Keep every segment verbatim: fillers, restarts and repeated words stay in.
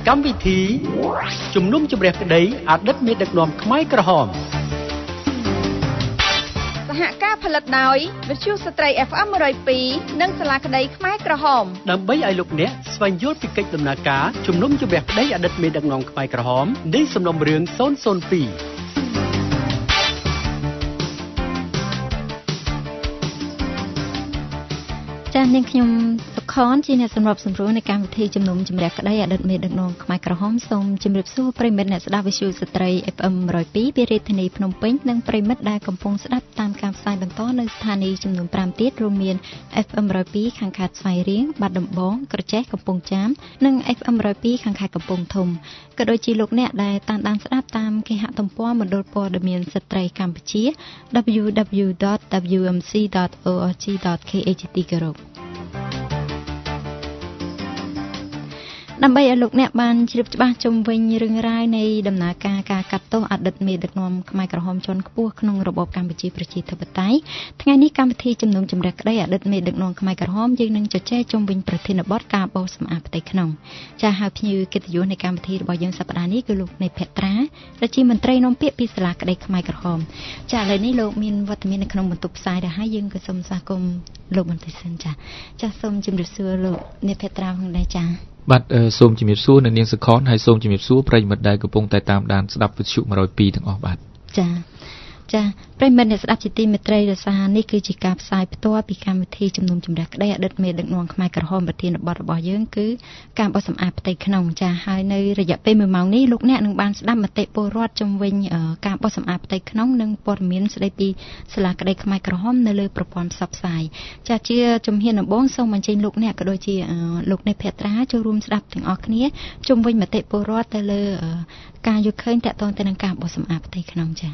កម្មវិធីជំនុំជម្រះក្តីអតីតមេដឹកនាំខ្មែរក្រហមសហការផលិតដោយវិទ្យុស្ត្រី เอฟ เอ็ม หนึ่งศูนย์สอง និងសាលាក្តីខ្មែរក្រហមដើម្បីឲ្យលោកអ្នកស្វែងយល់ពីកិច្ចដំណើរការជំនុំជម្រះក្តីអតីតមេដឹកនាំខ្មែរក្រហមនៃសំណុំរឿងศูนย์ศูนย์สองចា៎នាងខ្ញុំសុខនជាអ្នកសម្របសម្រួលនៃកម្មវិធីជំនុំជម្រះក្តីអតីតមេដឹកនាំខ្មែរក្រហមសូមជម្រាបសួរប្រិមិត្តអ្នកស្ដាប់វិទ្យុស្ត្រី เอฟ เอ็ม หนึ่งศูนย์สอง ពីរាជធានីភ្នំពេញនិងប្រិមិត្តដែលកំពុងស្ដាប់តាមការផ្សាយបន្តនៅស្ថានីយ៍ចំនួន5ទៀតរួមមាន เอฟ เอ็ม หนึ่งศูนย์สอง ខាងខេត្តស្វាយរៀងបាត់ដំបងក្រចេះកំពង់ចាមនិង เอฟ เอ็ม หนึ่งศูนย์สอง ខាងខេត្តកំពង់ធំក៏ដូចជាលោកអ្នកដែលតាមដានស្ដាប់តាមគេហទំព័រមណ្ឌលព័ត៌មានស្ត្រីកម្ពុជា ดับเบิลยู ดับเบิลยู ដត ดับเบิลยู เอ็ม ซี ដត អូ អារ ជី ដត เค เอ ជាទីគោរពដើម្បីឲ្យលោកអ្នកបានជ្រាបច្បាស់ជុំវិញរឿងរ៉ាវនៃដំណើរការការកាត់ទោសអតីតមេដឹកនាំខ្មែរក្រហមជាន់ខ្ពស់ក្នុងរបបកម្ពុជាប្រជាធិបតេយ្យថ្ងៃនេះកម្មវិធីជំនុំជម្រះក្តីអតីតមេដឹកនាំខ្មែរក្រហមយើងនឹងជជែកជុំវិញប្រធានបទការបោសសម្អាតផ្ទៃក្នុងចា៎ហើយភ្ញៀវកិត្តិយសនៃកម្មវិធីរបស់យើងសប្តាហ៍នេះគឺលោកនៃភក្ត្រារដ្ឋមន្ត្រីនាំពាក្យពីសាលាក្តីខ្មែរក្រហមចា៎ឥឡូវនេះលោកមានវត្តមាននៅក្នុងបន្ទប់ផ្សាយដែរហើយយើងក៏សូមស្វាគមន៍លោកបន្តិចសិនចា៎ចា៎សូមជម្រាបសួរលោកនៃភក្ត្រាផងដែរចា៎បាទសូមជំរាបសួរនៅនាងសុខនហើយសូមជំរាបសួរប្រិយមិត្តដែលកំពុងតែតាមដានស្ដាប់វិទ្យុone oh twoទាំងអស់បាទចាចាប្រិយមិត្តអ្នកស្ដាប់ជាទីមេត្រីរសារនេះគឺជាការផ្សាយផ្ទាល់ពីកម្មវិធីជំនុំជម្រះក្តីអតីតមេដឹកនាំខ្មែរក្រហមប្រធានបទរបស់យើងគឺការបោសសម្អាតផ្ទៃក្នុងចាហើយនៅរយៈពេលមួយម៉ោងនេះលោកអ្នកនឹងបានស្ដាប់មតិពលរដ្ឋជំវិញការបោសសម្អាតផ្ទៃក្នុងនិងព័ត៌មានស្ដីពីសាលាក្តីខ្មែរក្រហមនៅលើប្រព័ន្ធផ្សព្វផ្សាយចាជាជំហានដំបូងសូមអញ្ជើញលោកអ្នកក៏ដូចជាលោកនៃភក្ត្រាចូលរួមស្ដាប់ទាំងអស់គ្នាជំវិញមតិពលរដ្ឋទៅលើការយល់ឃើញតាក់ទងទៅនឹងការបោសសម្អាតផ្ទៃក្នុងចា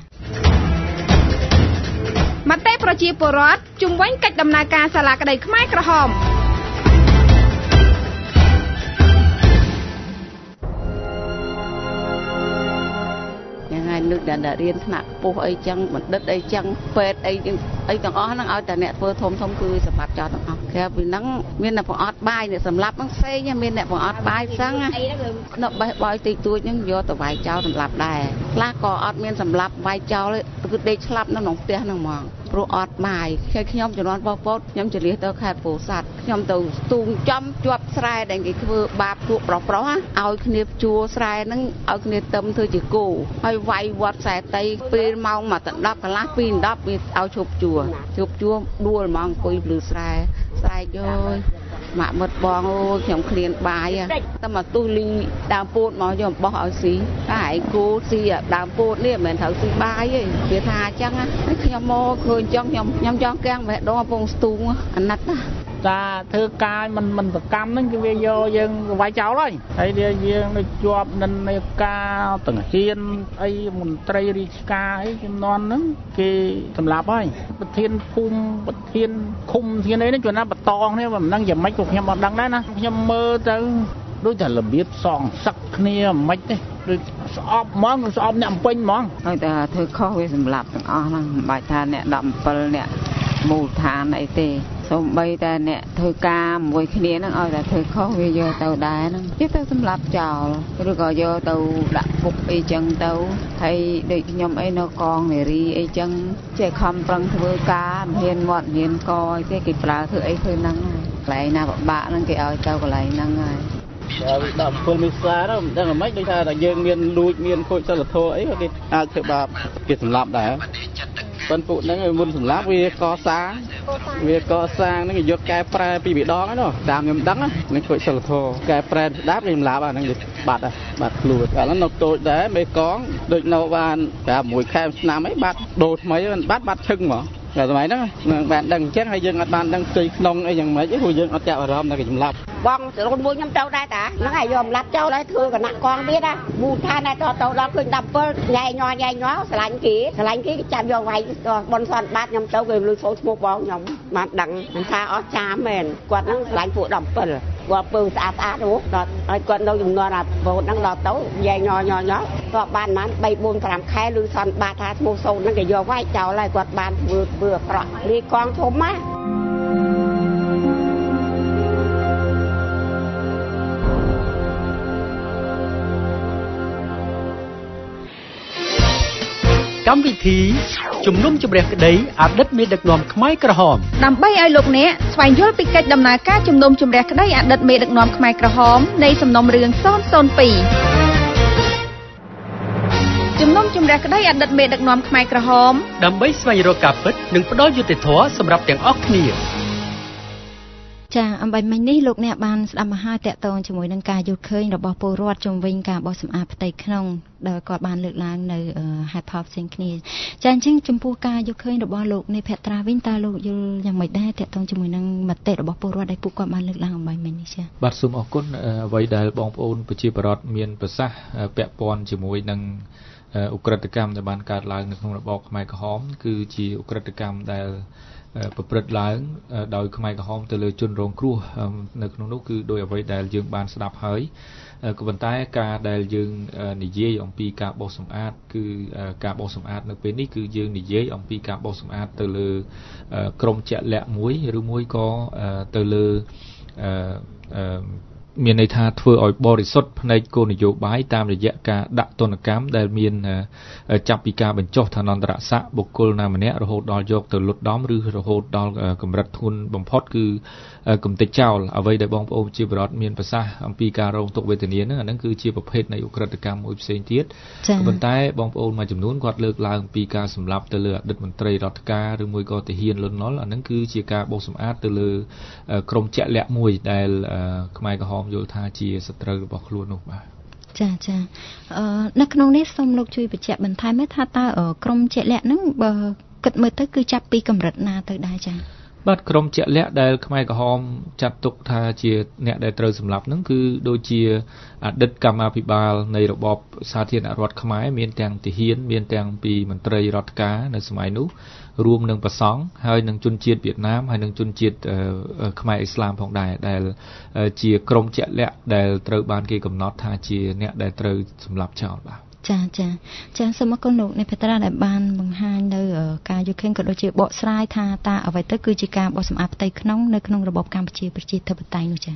មតិប្រជាពលរដ្ឋជំវិញកិច្ចដំណើរការសាលាក្តីខ្មែរក្រហមយ៉ាងហើយនឹកដល់រៀនថ្នាក់ខ្ពស់អីចឹងបណ្ឌិតអីចឹងពេទ្យអីអីទាំងអស់ហ្នឹងឲ្យតែអ្នកធ្វើធំធំគឺសម្បត្តិចោលទាំងអស់ក្រៅពីហ្នឹងមានអ្នកបង្អត់បាយអ្នកសម្លាប់ហ្នឹងផ្សេងមានអ្នកបង្អត់បាយផ្សឹងនៅបេះបោយតិចតួចហ្នឹងយកទៅវាយចោលសម្លាប់ដែរខ្លះក៏អត់មានសម្លាប់វាយចោលគឺដេកស្លាប់នៅក្នុងផ្ទះហ្នឹងហ្មងព្រោះអត់បាយខ្ញុំជំនាន់បងប្អូនខ្ញុំជលៀសទៅខេត្តពោធិ៍សាត់ខ្ញុំទៅស្ទូងចំជាប់ស្រែដែលគេធ្វើបាបពួកប្រុសប្រុសឲ្យគ្នាជួស្រែហ្នឹងឲ្យគ្នាទឹមធ្វើជាគោហើយវាយវត្តខ្សែតីពេលម៉ោងមកដល់ដប់កន្លះពីដប់វាឲ្យឈប់ជួឈប់ជួដួលហ្មងអង្គុយភ្លឺស្រែស្រែកយយម៉ាក់មិត្តបងអូយខ្ញុំឃ្លានបាយតែមកទុះលីដើមពោតមកយកបោះឲ្យស៊ីតែឯងគោស៊ីដើមពោតនេះមិនមែនត្រូវស៊ីបាយទេវាថាអញ្ចឹងខ្ញុំមកឃើញអញ្ចឹងខ្ញុំខ្ញុំចង់កាំងបេះដូងកំពង់ស្ទូងអាណិតណាតាធ្វើការមិនមិនប្រកម្មហ្នឹងគឺវាយកយើងវាយចោលហើយហើយយើងនៅជាប់និន្នាការទាំងហ៊ានអីមន្ត្រីរាជការអីចំនួនហ្នឹងគេសម្លាប់ហើយប្រធានភូមិប្រធានឃុំធានអីហ្នឹងជួនណាបតងនេះមិនដឹងយ៉ាងម៉េចក៏ខ្ញុំអត់ដឹងដែរណាខ្ញុំមើលទៅដូចតែរបៀបសងសឹកគ្នាមិនទេដូចស្អប់ហ្មងស្អប់អ្នកអំពេញហ្មងហើយតែធ្វើខុសវាសម្លាប់ទាំងអស់ហ្នឹងមិនបាច់ថាអ្នកដប់អំពិលអ្នកមូលដ្ឋានអីទេសូម្បីតែអ្នកធ្វើការមួយគ្នាហ្នឹងឲ្យតែធ្វើខុសវាយកទៅដែរហ្នឹងគេទៅសម្លាប់ចោលឬក៏យកទៅដាក់គុកអីចឹងទៅហើយដូចខ្ញុំអីនៅកងនារីអីចឹងចេះខំប្រឹងធ្វើការហ៊ានមាត់ហ៊ានកអីទេគេប្រើធ្វើអីធ្វើហ្នឹងហើយកន្លែងណាពិបាកហ្នឹងគេឲ្យទៅកន្លែងហ្នឹងហើយដល់ដល់ពលមិស្សាទៅមិនដឹងមិនដូចថាតែយើងមានលួចមានខូចសិលធម៌អីក៏គេអាចធ្វើបាបគេសម្លាប់ដែរប៉ុន្តែពួកហ្នឹងមុនសម្លាប់វាកសាងវាកសាងហ្នឹងគេយកកែប្រែពីម្ដងហ្នឹងតាមខ្ញុំដឹងហ្នឹងខូចសិលធម៌កែប្រែស្ដាប់គេសម្លាប់អាហ្នឹងបាត់បាត់ខ្លួនឥឡូវនៅតូចដែរមេកងដូចនៅបានតែមួយខែឆ្នាំអីបាត់ដូរថ្មីបាត់បាត់ឈឹងហ្មងតែសម័យហ្នឹងមិនបានដឹងអញ្ចឹងហើយយើងអត់បានដឹងផ្ទៃក្នុងអីយ៉ាងម៉េចទេព្រោះយើងអត់ចាប់អារម្មណ៍តែគេចម្លាប់បងរូនមួយខ្ញុំទៅដែរតាហ្នឹងហើយយកម្លាត់ចូលហើយធ្វើគណៈកងទៀតណាមូលដ្ឋានតែទៅដល់ឃើញដល់7ញ៉ៃញ័រញ៉ៃញ័រឆ្លាញ់គេឆ្លាញ់គេចាប់យកវាយបនសនបាតខ្ញុំទៅគេលឺចូលឈ្មោះបងខ្ញុំបានដឹងមិនថាអស់ចាមមែនគាត់ហ្នឹងឆ្លាញ់ពួកដល់7គាត់ពើស្អាតស្អាតនោះដល់ហើយគាត់នៅចំនួនអាវោតហ្នឹងដល់ទៅញ៉ៃញ័រញ័រញ័រគាត់បានបាន3 4 5ខែលឺសនបាតថាឈ្មោះសូនហ្នឹងគេយកវាយចោលហើយគាត់បានធ្វើធ្វើអាក្រក់លីកងធំណាកម្មវិធីជំនុំជម្រះក្តីអតីតមេដឹកនាំខ្មែរក្រហមដើម្បីឲ្យលោកអ្នកស្វែងយល់ពីកិច្ចដំណើរការជំនុំជម្រះក្តីអតីតមេដឹកនាំខ្មែរក្រហមនៃសំណុំរឿងศูนย์ศูนย์ពីរជំនុំជម្រះក្តីអតីតមេដឹកនាំខ្មែរក្រហមដើម្បីស្វែងរកការពិតនិងផ្ដល់យុត្តិធម៌សម្រាប់ទាំងអស់គ្នាចាអំបញ្ញមិញនេះលោកអ្នកបានស្ដាប់មហាតកតងជាមួយនឹងការយល់ឃើញរបស់ពលរដ្ឋជំវិញការបោះសម្អាតផ្ទៃក្នុងដែលគាត់បានលើកឡើងនៅហេតុផលផ្សេងគ្នាចាអញ្ចឹងចំពោះការយល់ឃើញរបស់លោកនៃភត្រាវិញតើលោកយល់យ៉ាងម៉េចដែរតកតងជាមួយនឹងមតិរបស់ពលរដ្ឋដែលពួកគាត់បានលើកឡើងអំបញ្ញមិញនេះចាបាទសូមអរគុណអ្វីដែលបងប្អូនប្រជាពលរដ្ឋមានប្រសាសន៍ពាក់ព័ន្ធជាមួយនឹងឧក្រិដ្ឋកម្មដែលបានកើតឡើងនៅក្នុងរបបខ្មែរក្រហមគឺជាឧក្រិដ្ឋកម្មដែលប្រព្រឹត្តឡើងដោយខ្មែរក្រហមទៅលើជនរងគ្រោះនៅក្នុងនោះគឺដោយអ្វីដែលយើងបានស្ដាប់ហើយក៏ប៉ុន្តែការដែលយើងនិយាយអំពីការបោសសម្អាតគឺការបោសសម្អាតនៅពេលនេះគឺយើងនិយាយអំពីការបោសសម្អាតទៅលើក្រុមជាក់លាក់មួយឬមួយក៏ទៅលើមានន័យថាធ្វើឲ្យបរិសុទ្ធផ្នែកគោលនយោបាយតាមរយៈការដាក់ទណ្ឌកម្មដែលមានចាប់ពីការបញ្ចុះឋានន្តរស័ក្តិបុគ្គលណាម្នាក់រហូតដល់យកទៅលុតដំឬរហូតដល់កម្រិតធ្ងន់បំផុតគឺកំទេចចោលអ្វីដែលបងប្អូនជាបរិបទមានប្រសាសន៍អំពីការរងទុក្ខវេទនាហ្នឹងអាហ្នឹងគឺជាប្រភេទនៃឧក្រិដ្ឋកម្មមួយផ្សេងទៀតក៏ប៉ុន្តែបងប្អូនមួយចំនួនគាត់លើកឡើងពីការសម្លាប់ទៅលើអតីតមន្ត្រីរដ្ឋការឬមួយក៏ទាហានលន់នល់អាហ្នឹងគឺជាការបោសសម្អាតទៅលើក្រុមជាក់លាក់មួយដែលខ្មែរក្រហមយល់ថាជាសត្រូវរបស់ខ្លួននោះបាទចាចាអឺនៅក្នុងនេះសូមលោកជួយបញ្ជាក់បន្ថែមថាតើក្រុមជាក់លាក់ហ្នឹងបើគិតមើលទៅគឺចាប់ពីកម្រិតណាទៅដែរចាបាទក្រុមជាក់លាក់ដែលខ្មែរក្រហមចាត់ទុកថាជាអ្នកដែលត្រូវសម្លាប់ហ្នឹងគឺដូចជាអតីតកម្មាភិបាលនៃរបបសាធារណរដ្ឋខ្មែរមានទាំងទាហានមានទាំងពីមន្ត្រីរដ្ឋការនៅសម័យនោះរួមនឹងប្រសង់ហើយនឹងជនជាតិវៀតណាមហើយនឹងជនជាតិខ្មែរអ៊ីស្លាមផងដែរដែលជាក្រុមជាក់លាក់ដែលត្រូវបានគេកំណត់ថាជាអ្នកដែលត្រូវសម្លាប់ចោលបាទចាចាចាសូមអរគុណលោកនៃភត្រាដែលបានបង្ហាញនៅការយល់ឃើញក៏ដូចជាបកស្រាយថាតើអ្វីទៅគឺជាការបោះសម្អាតផ្ទៃក្នុងនៅក្នុងរបបកម្ពុជាប្រជាធិបតេយ្យនោះចា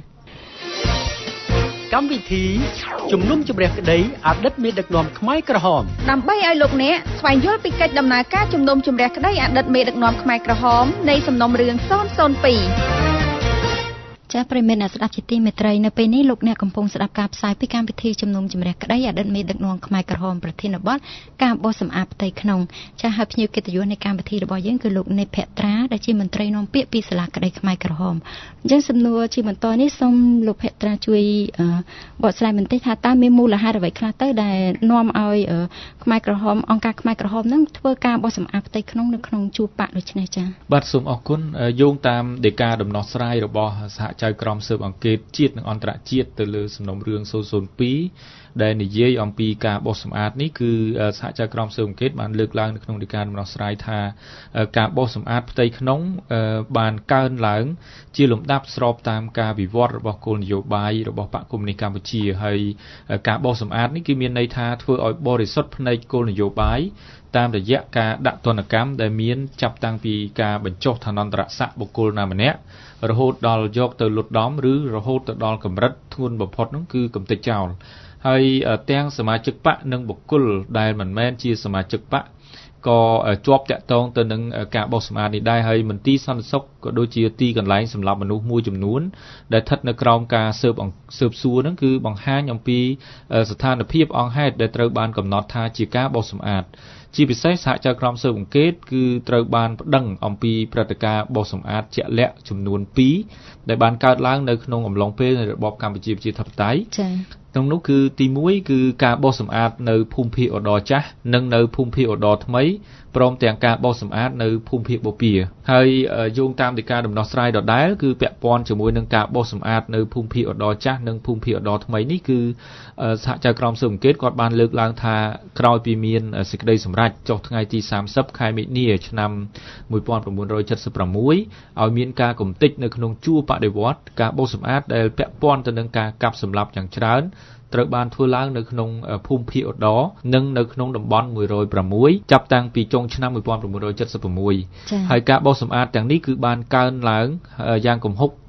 កម្មវិធីជំនុំជម្រះក្តីអតីតមេដឹកនាំខ្មែរក្រហមដើម្បីឲ្យលោកអ្នកស្វែងយល់ពីកិច្ចដំណើរការជំនុំជម្រះក្តីអតីតមេដឹកនាំខ្មែរក្រហមនៃសំណុំរឿងศูนย์ศูนย์ពីរចាប្រិមិត្តអ្នកស្ដាប់ជាទីមេត្រីនៅពេលនេះលោកអ្នកកំពុងស្ដាប់ការផ្សាយពីកម្មវិធីជំនុំជម្រះក្តីអតីតមេដឹកនាំខ្មែរក្រហមប្រធានបទការបោះសម្អាតផ្ទៃក្នុងចាហើយភ្ញៀវកិត្តិយសនៃកម្មវិធីរបស់យើងគឺលោកនេតភត្រាដែលជាមន្ត្រីនាំពាក្យពីសាលាក្តីខ្មែរក្រហមអញ្ចឹងសំណួរជាបន្តនេះសូមលោកភត្រាជួយបកស្រាយបន្តិចថាតើមានមូលហេតុអ្វីខ្លះទៅដែលនាំឲ្យខ្មែរក្រហមអង្គការខ្មែរក្រហមនឹងធ្វើការបោះសម្អាតផ្ទៃក្នុងនៅក្នុងជួរបកដូចនេះចាបាទសូមអរគុណយោងតាមដីកាដំណោះស្រាយរបស់សហចៅក្រមស៊ើបអង្កេតជាតិនិងអន្តរជាតិទៅលើសំណុំរឿងศูนย์ศูนย์ពីរដែលនិយាយអំពីការបោសសម្អាតនេះគឺសហចៅក្រមស៊ើបអង្កេតបានលើកឡើងនៅក្នុងដីកាដំណោះស្រាយថាការបោសសម្អាតផ្ទៃក្នុងបានកើនឡើងជាលំដាប់ស្របតាមការវិវត្តរបស់គោលនយោបាយរបស់បកកុម្មុយនីសកម្ពុជាហើយការបោសសម្អាតនេះគឺមានន័យថាធ្វើឲ្យបរិសុទ្ធផ្នែកគោលនយោបាយតាមរយៈការដាក់ទណ្ឌកម្មដែលមានចាប់តាំងពីការបញ្ចុះឋានន្តរស័ក្តិបុគ្គលណាម្នាក់រហូតដល់យកទៅលុតដំឬរហូតទៅដល់កម្រិតធ្ងន់បំផុតនោះគឺកំទេចចោលហើយទាំងសមាជិកបកនិងបុគ្គលដែលមិនមែនជាសមាជិកបកក៏ជាប់តាក់ទងទៅនឹងការបោសសម្អាតនេះដែរហើយមន្ទីរសន្តិសុខក៏ដូចជាទីកន្លែងសម្រាប់មនុស្សមួយចំនួនដែលស្ថិតនៅក្រោមការស៊ើបស៊ើបសួរហ្នឹងគឺបង្ហាញអំពីស្ថានភាពអង្គហេតុដែលត្រូវបានកំណត់ថាជាការបោសសម្អាតជាពិសេសសហចៅក្រមស៊ើបអង្កេតគឺត្រូវបានប្តឹងអំពីព្រឹត្តិការណ៍បោសសម្អាតជាក់លាក់ចំនួនពីរដែលបានកើតឡើងនៅក្នុងអំឡុងពេលនៃរបបកម្ពុជាប្រជាធិបតេយ្យចា៎ក្នុងនោះគឺទីមួយគឺការបោសសម្អាតនៅភូមិភាគឧត្តរចាស់និងនៅភូមិភាគឧត្តរថ្មីព្រមទាំងការបោសសម្អាតនៅភូមិភាគបូព៌ាហើយយោងតាមដីកាដំណោះស្រាយដដែលគឺពាក់ព័ន្ធជាមួយនឹងការបោសសម្អាតនៅភូមិភាគឧត្តរចាស់និងភូមិភាគឧត្តរថ្មីនេះគឺសហចៅក្រមស៊ើបអង្កេតគាត់បានលើកឡើងថាក្រោយពីមានសេចក្តីសម្រេចចុះថ្ងៃទីសាមសិបខែមិនិនាឆ្នាំmột nghìn chín trăm七十sáuឲ្យមានការកំទេចនៅក្នុងជួរបដិវត្តន៍ការបោសសម្អាតដែលពាក់ព័ន្ធទៅនឹងការកាប់សម្លាប់យ៉ាងច្រើនត្រូវបានធ្វើឡើងនៅក្នុងភូមិភាគឧត្តរនិងនៅក្នុងតំបន់một không sáuចាប់តាំងពីចុងឆ្នាំmột nghìn chín trăm七十sáuហើយការបោសសម្អាតទាំងនេះគឺបានកើនឡើងយ៉ាងគំហុក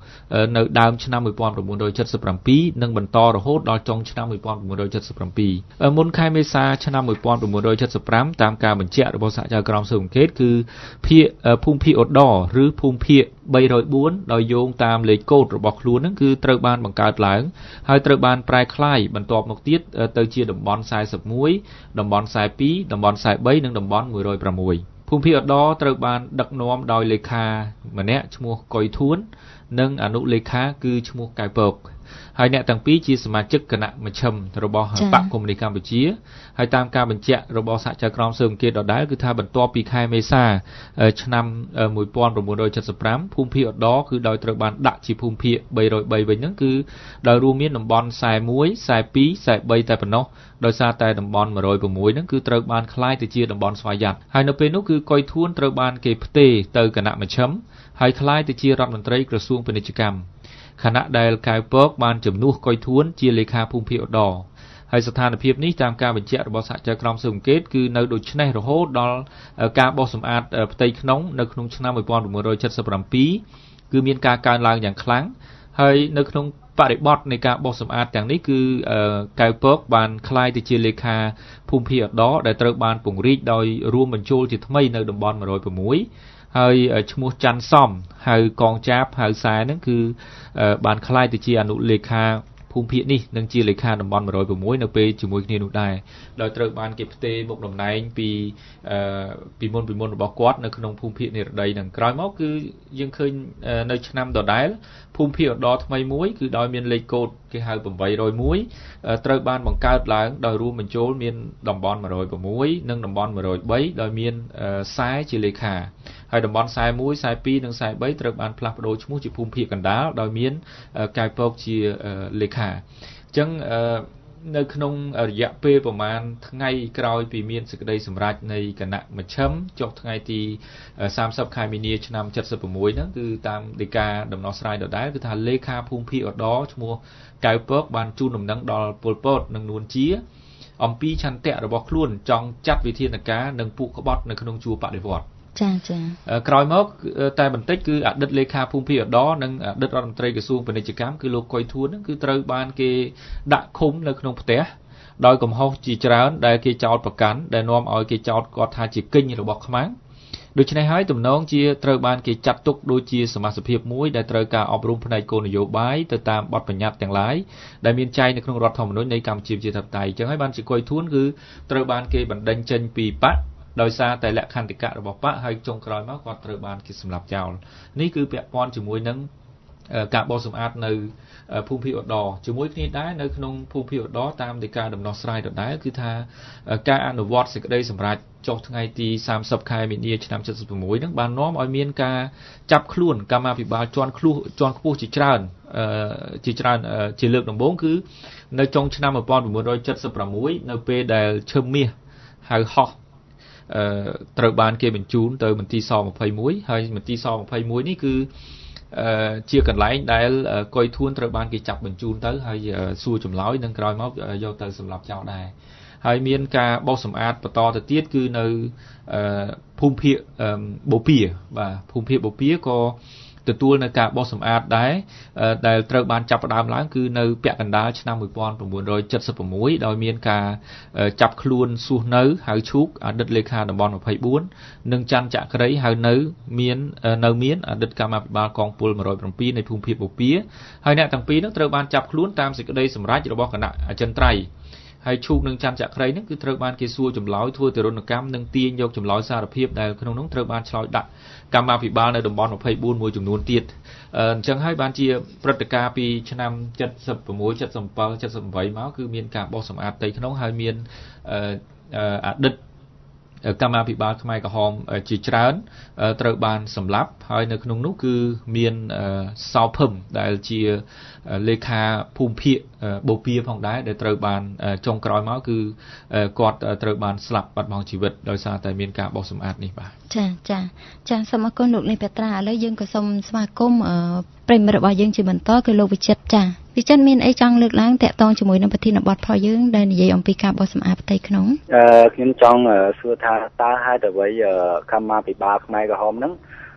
នៅដើមឆ្នាំmột nghìn chín trăm七mươi bảyនិងបន្តរហូតដល់ចុងឆ្នាំmột nghìn chín trăm七mươi bảyមុនខែមេសាឆ្នាំmột nghìn chín trăm七mươi nămតាមការបញ្ជាក់របស់សហជីវក្រមស៊ើបអង្កេតគឺភាគភូមិភាគឧត្តរឬភូមិភាគba không bốnដោយយោងតាមលេខកូដរបស់ខ្លួនហ្នឹងគឺត្រូវបានបង្កើតឡើងហើយត្រូវបានប្រែក្លាយបន្ទាប់មកទៀតទៅជាតំបន់สี่สิบเอ็ดតំបន់สี่สิบสองតំបន់สี่สิบสามនិងតំបន់một không sáuភូមិភាគឧត្តរត្រូវបានដឹកនាំដោយលេខាម្នាក់ឈ្មោះកុយធួននិងអនុលេខាគឺឈ្មោះកៅពកហើយអ្នកទាំងពីរជាសមាជិកគណៈមជ្ឈិមរបស់បកកុម្មុយនីសកម្ពុជាហើយតាមការបញ្ជាក់របស់សហជីវក្រមស៊ើបអង្កេតដដែលគឺថាបន្ទាប់ពីខែមេសាឆ្នាំmột nghìn chín trăm bảy mươi lămភូមិភាគឧត្តរគឺដោយត្រូវបានដាក់ជាភូមិភាគba không baវិញហ្នឹងគឺដោយរួមមានតំបន់สี่สิบเอ็ด สี่สิบสอง สี่สิบสามតែប៉ុណ្ណោះដោយសារតែតំបន់một không sáuហ្នឹងគឺត្រូវបានคล้ายទៅជាតំបន់ស្វយ័តហើយនៅពេលនោះគឺកុយធួនត្រូវបានគេផ្ទេរទៅគណៈមជ្ឈិមហើយคล้ายទៅជារដ្ឋមន្ត្រីក្រសួងពាណិជ្ជកម្មខណៈដែលកៅពកបានជំនួសកុយធួនជាលេខាភូមិភាគឧត្តរហើយស្ថានភាពនេះតាមការបញ្ជាក់របស់សហជីវក្រមស៊ើបអង្កេតគឺនៅដូចនេះរហូតដល់ការបោះសម្អាតផ្ទៃក្នុងនៅក្នុងឆ្នាំmột nghìn chín trăm七mươi bảyគឺមានការកើនឡើងយ៉ាងខ្លាំងហើយនៅក្នុងបរិបទនៃការបោះសម្អាតទាំងនេះគឺកៅពកបានคล้ายទៅជាលេខាភូមិភាគឧត្តរដែលត្រូវបានពង្រីកដោយរួមបញ្ចូលជាថ្មីនៅតំបន់một không sáuហើយឈ្មោះច័ន្ទសំហៅកងចាបហៅខ្សែហ្នឹងគឺបានคล้ายទៅជាអនុលេខាភូមិភាគនេះនឹងជាលេខាតំបន់một không sáuនៅពេលជាមួយគ្នានោះដែរដោយត្រូវបានគេផ្ទេរមុខតំណែងពីពីមុនពីមុនរបស់គាត់នៅក្នុងភូមិភាគនិរដីនឹងក្រោយមកគឺយើងឃើញនៅឆ្នាំដដែលភូមិភាគឧត្តរថ្មីមួយគឺដោយមានលេខកូដគេហៅ八không mộtត្រូវបានបង្កើតឡើងដោយរួមបញ្ចូលមានតំបន់một không sáuនិងតំបន់một không baដោយមានខ្សែជាលេខាហើយតំបន់สี่สิบเอ็ด สี่สิบสองនិងสี่สิบสามត្រូវបានផ្លាស់ប្ដូរឈ្មោះជាភូមិភាគកណ្ដាលដោយមានកៅពកជាលេខាអញ្ចឹងនៅក្នុងរយៈពេលប្រមាណថ្ងៃក្រោយពីមានសេចក្តីសម្រេចនៃគណៈមជ្ឈិមចុះថ្ងៃទីសាមសិបខែមីនាឆ្នាំเจ็ดสิบหกហ្នឹងគឺតាមដីកាដំណោះស្រាយដដែលគឺថាលេខាភូមិភាគឧត្តរឈ្មោះកៅពកបានជូនដំណឹងដល់ពលពតនិងនួនជាអំពីឆន្ទៈរបស់ខ្លួនចង់ចាត់វិធានការនិងពួកក្បត់នៅក្នុងជួរបដិវត្តន៍ចាចាក្រោយមកតែបន្តិចគឺអតីតលេខាភូមិភាគឧត្តរនិងអតីតរដ្ឋមន្ត្រីក្រសួងពាណិជ្ជកម្មគឺលោកកុយធួនហ្នឹងគឺត្រូវបានគេដាក់ឃុំនៅក្នុងផ្ទះដោយកំហុសជាច្រើនដែលគេចោទប្រកាន់ដែលនាំឲ្យគេចោទគាត់ថាជាគិញរបស់ខ្មាំងដូច្នេះហើយទំនងជាត្រូវបានគេចាត់ទុកដូចជាសមាជិកភាពមួយដែលត្រូវការអប់រំផ្នែកគោលនយោបាយទៅតាមបទបញ្ញត្តិទាំងឡាយដែលមានចែងនៅក្នុងរដ្ឋធម្មនុញ្ញនៃកម្ពុជាប្រជាធិបតេយ្យអញ្ចឹងហើយបានជាកុយធួនគឺត្រូវបានគេបណ្ដេញចេញពីបកដោយសារតែលក្ខន្តិកៈរបស់បកហើយចុងក្រោយមកគាត់ត្រូវបានគេសម្លាប់ចោលនេះគឺពាក់ព័ន្ធជាមួយនឹងការបោះសម្អាតនៅភូមិភាគឧត្តរជាមួយគ្នាដែរនៅក្នុងភូមិភាគឧត្តរតាមដីកាដំណោះស្រាយដដែលគឺថាការអនុវត្តសេចក្តីសម្រេចចុះថ្ងៃទីសាមសិបខែមីនាឆ្នាំเจ็ดสิบหกហ្នឹងបាននាំឲ្យមានការចាប់ខ្លួនកម្មាភិបាលជាន់ខ្ពស់ជាន់ខ្ពស់ជាច្រើនជាច្រើនជាលើកដំបូងគឺនៅចុងឆ្នាំmột nghìn chín trăm七mươi sáuនៅពេលដែលឈឹមមាសហៅហោះត្រូវបានគេបញ្ជូនទៅមន្ទីរស-ยี่สิบเอ็ดហើយមន្ទីរស-ยี่สิบเอ็ดនេះគឺជាកន្លែងដែលកុយធួនត្រូវបានគេចាប់បញ្ជូនទៅហើយសួរចម្លើយនិងក្រោយមកយកទៅសម្លាប់ចោលដែរហើយមានការបោសសម្អាតបន្តទៅទៀតគឺនៅភូមិភាគបូព៌ាបាទភូមិភាគបូព៌ាក៏ទទួលនៅការបោសសម្អាតដែរដែលត្រូវបានចាប់ផ្ដើមឡើងគឺនៅពាក់កណ្ដាលឆ្នាំmột nghìn chín trăm七十sáuដោយមានការចាប់ខ្លួនសួសនៅហៅឈូកអតីតលេខាតំបន់ยี่สิบสี่និងច័ន្ទចក្រីហៅនៅមាននៅមានអតីតកម្មាភិបាលកងពលmột không bảyនៃភូមិភាគបូព៌ាហើយអ្នកទាំងពីរនោះត្រូវបានចាប់ខ្លួនតាមសេចក្តីសម្រេចរបស់គណៈអចិន្ត្រៃយ៍ហើយឈូកនឹងច័ន្ទចក្រីហ្នឹងគឺត្រូវបានគេសួរចម្លើយធ្វើទរណកម្មនិងទាញយកចម្លើយសារភាពដែលក្នុងនោះត្រូវបានឆ្លើយដាក់កម្មាភិបាលនៅតំបន់ยี่สิบสี่មួយចំនួនទៀតអញ្ចឹងហើយបានជាព្រឹត្តិការណ៍ពីឆ្នាំเจ็ดสิบหก เจ็ดสิบเจ็ด เจ็ดสิบแปดមកគឺមានការបោះសម្អាតផ្ទៃក្នុងហើយមានអតីតកម្មាភិបាលខ្មែរក្រហមជាច្រើនត្រូវបានសម្លាប់ហើយនៅក្នុងនោះគឺមានសោភឹមដែលជាលេខាភូមិភាគបូព៌ាផងដែរដែលត្រូវបានចុងក្រោយមកគឺគាត់ត្រូវបានស្លាប់បាត់បង់ជីវិតដោយសារតែមានការបោះសម្អាតនេះបាទចាចាចាសូមអរគុណលោកនាងពេត្រាឥឡូវយើងក៏សូមស្វាគមន៍ប្រិយមិត្តរបស់យើងជាបន្តគឺលោកវិចិត្រចាវិចិត្រមានអីចង់លើកឡើងតាក់ទងជាមួយនឹងប្រធានបទរបស់យើងដែលនិយាយអំពីការបោះសម្អាតផ្ទៃក្នុងអឺខ្ញុំចង់សួរថាតើហេតុអ្វីកម្មាភិបាលខ្មែរក្រហមហ្នឹង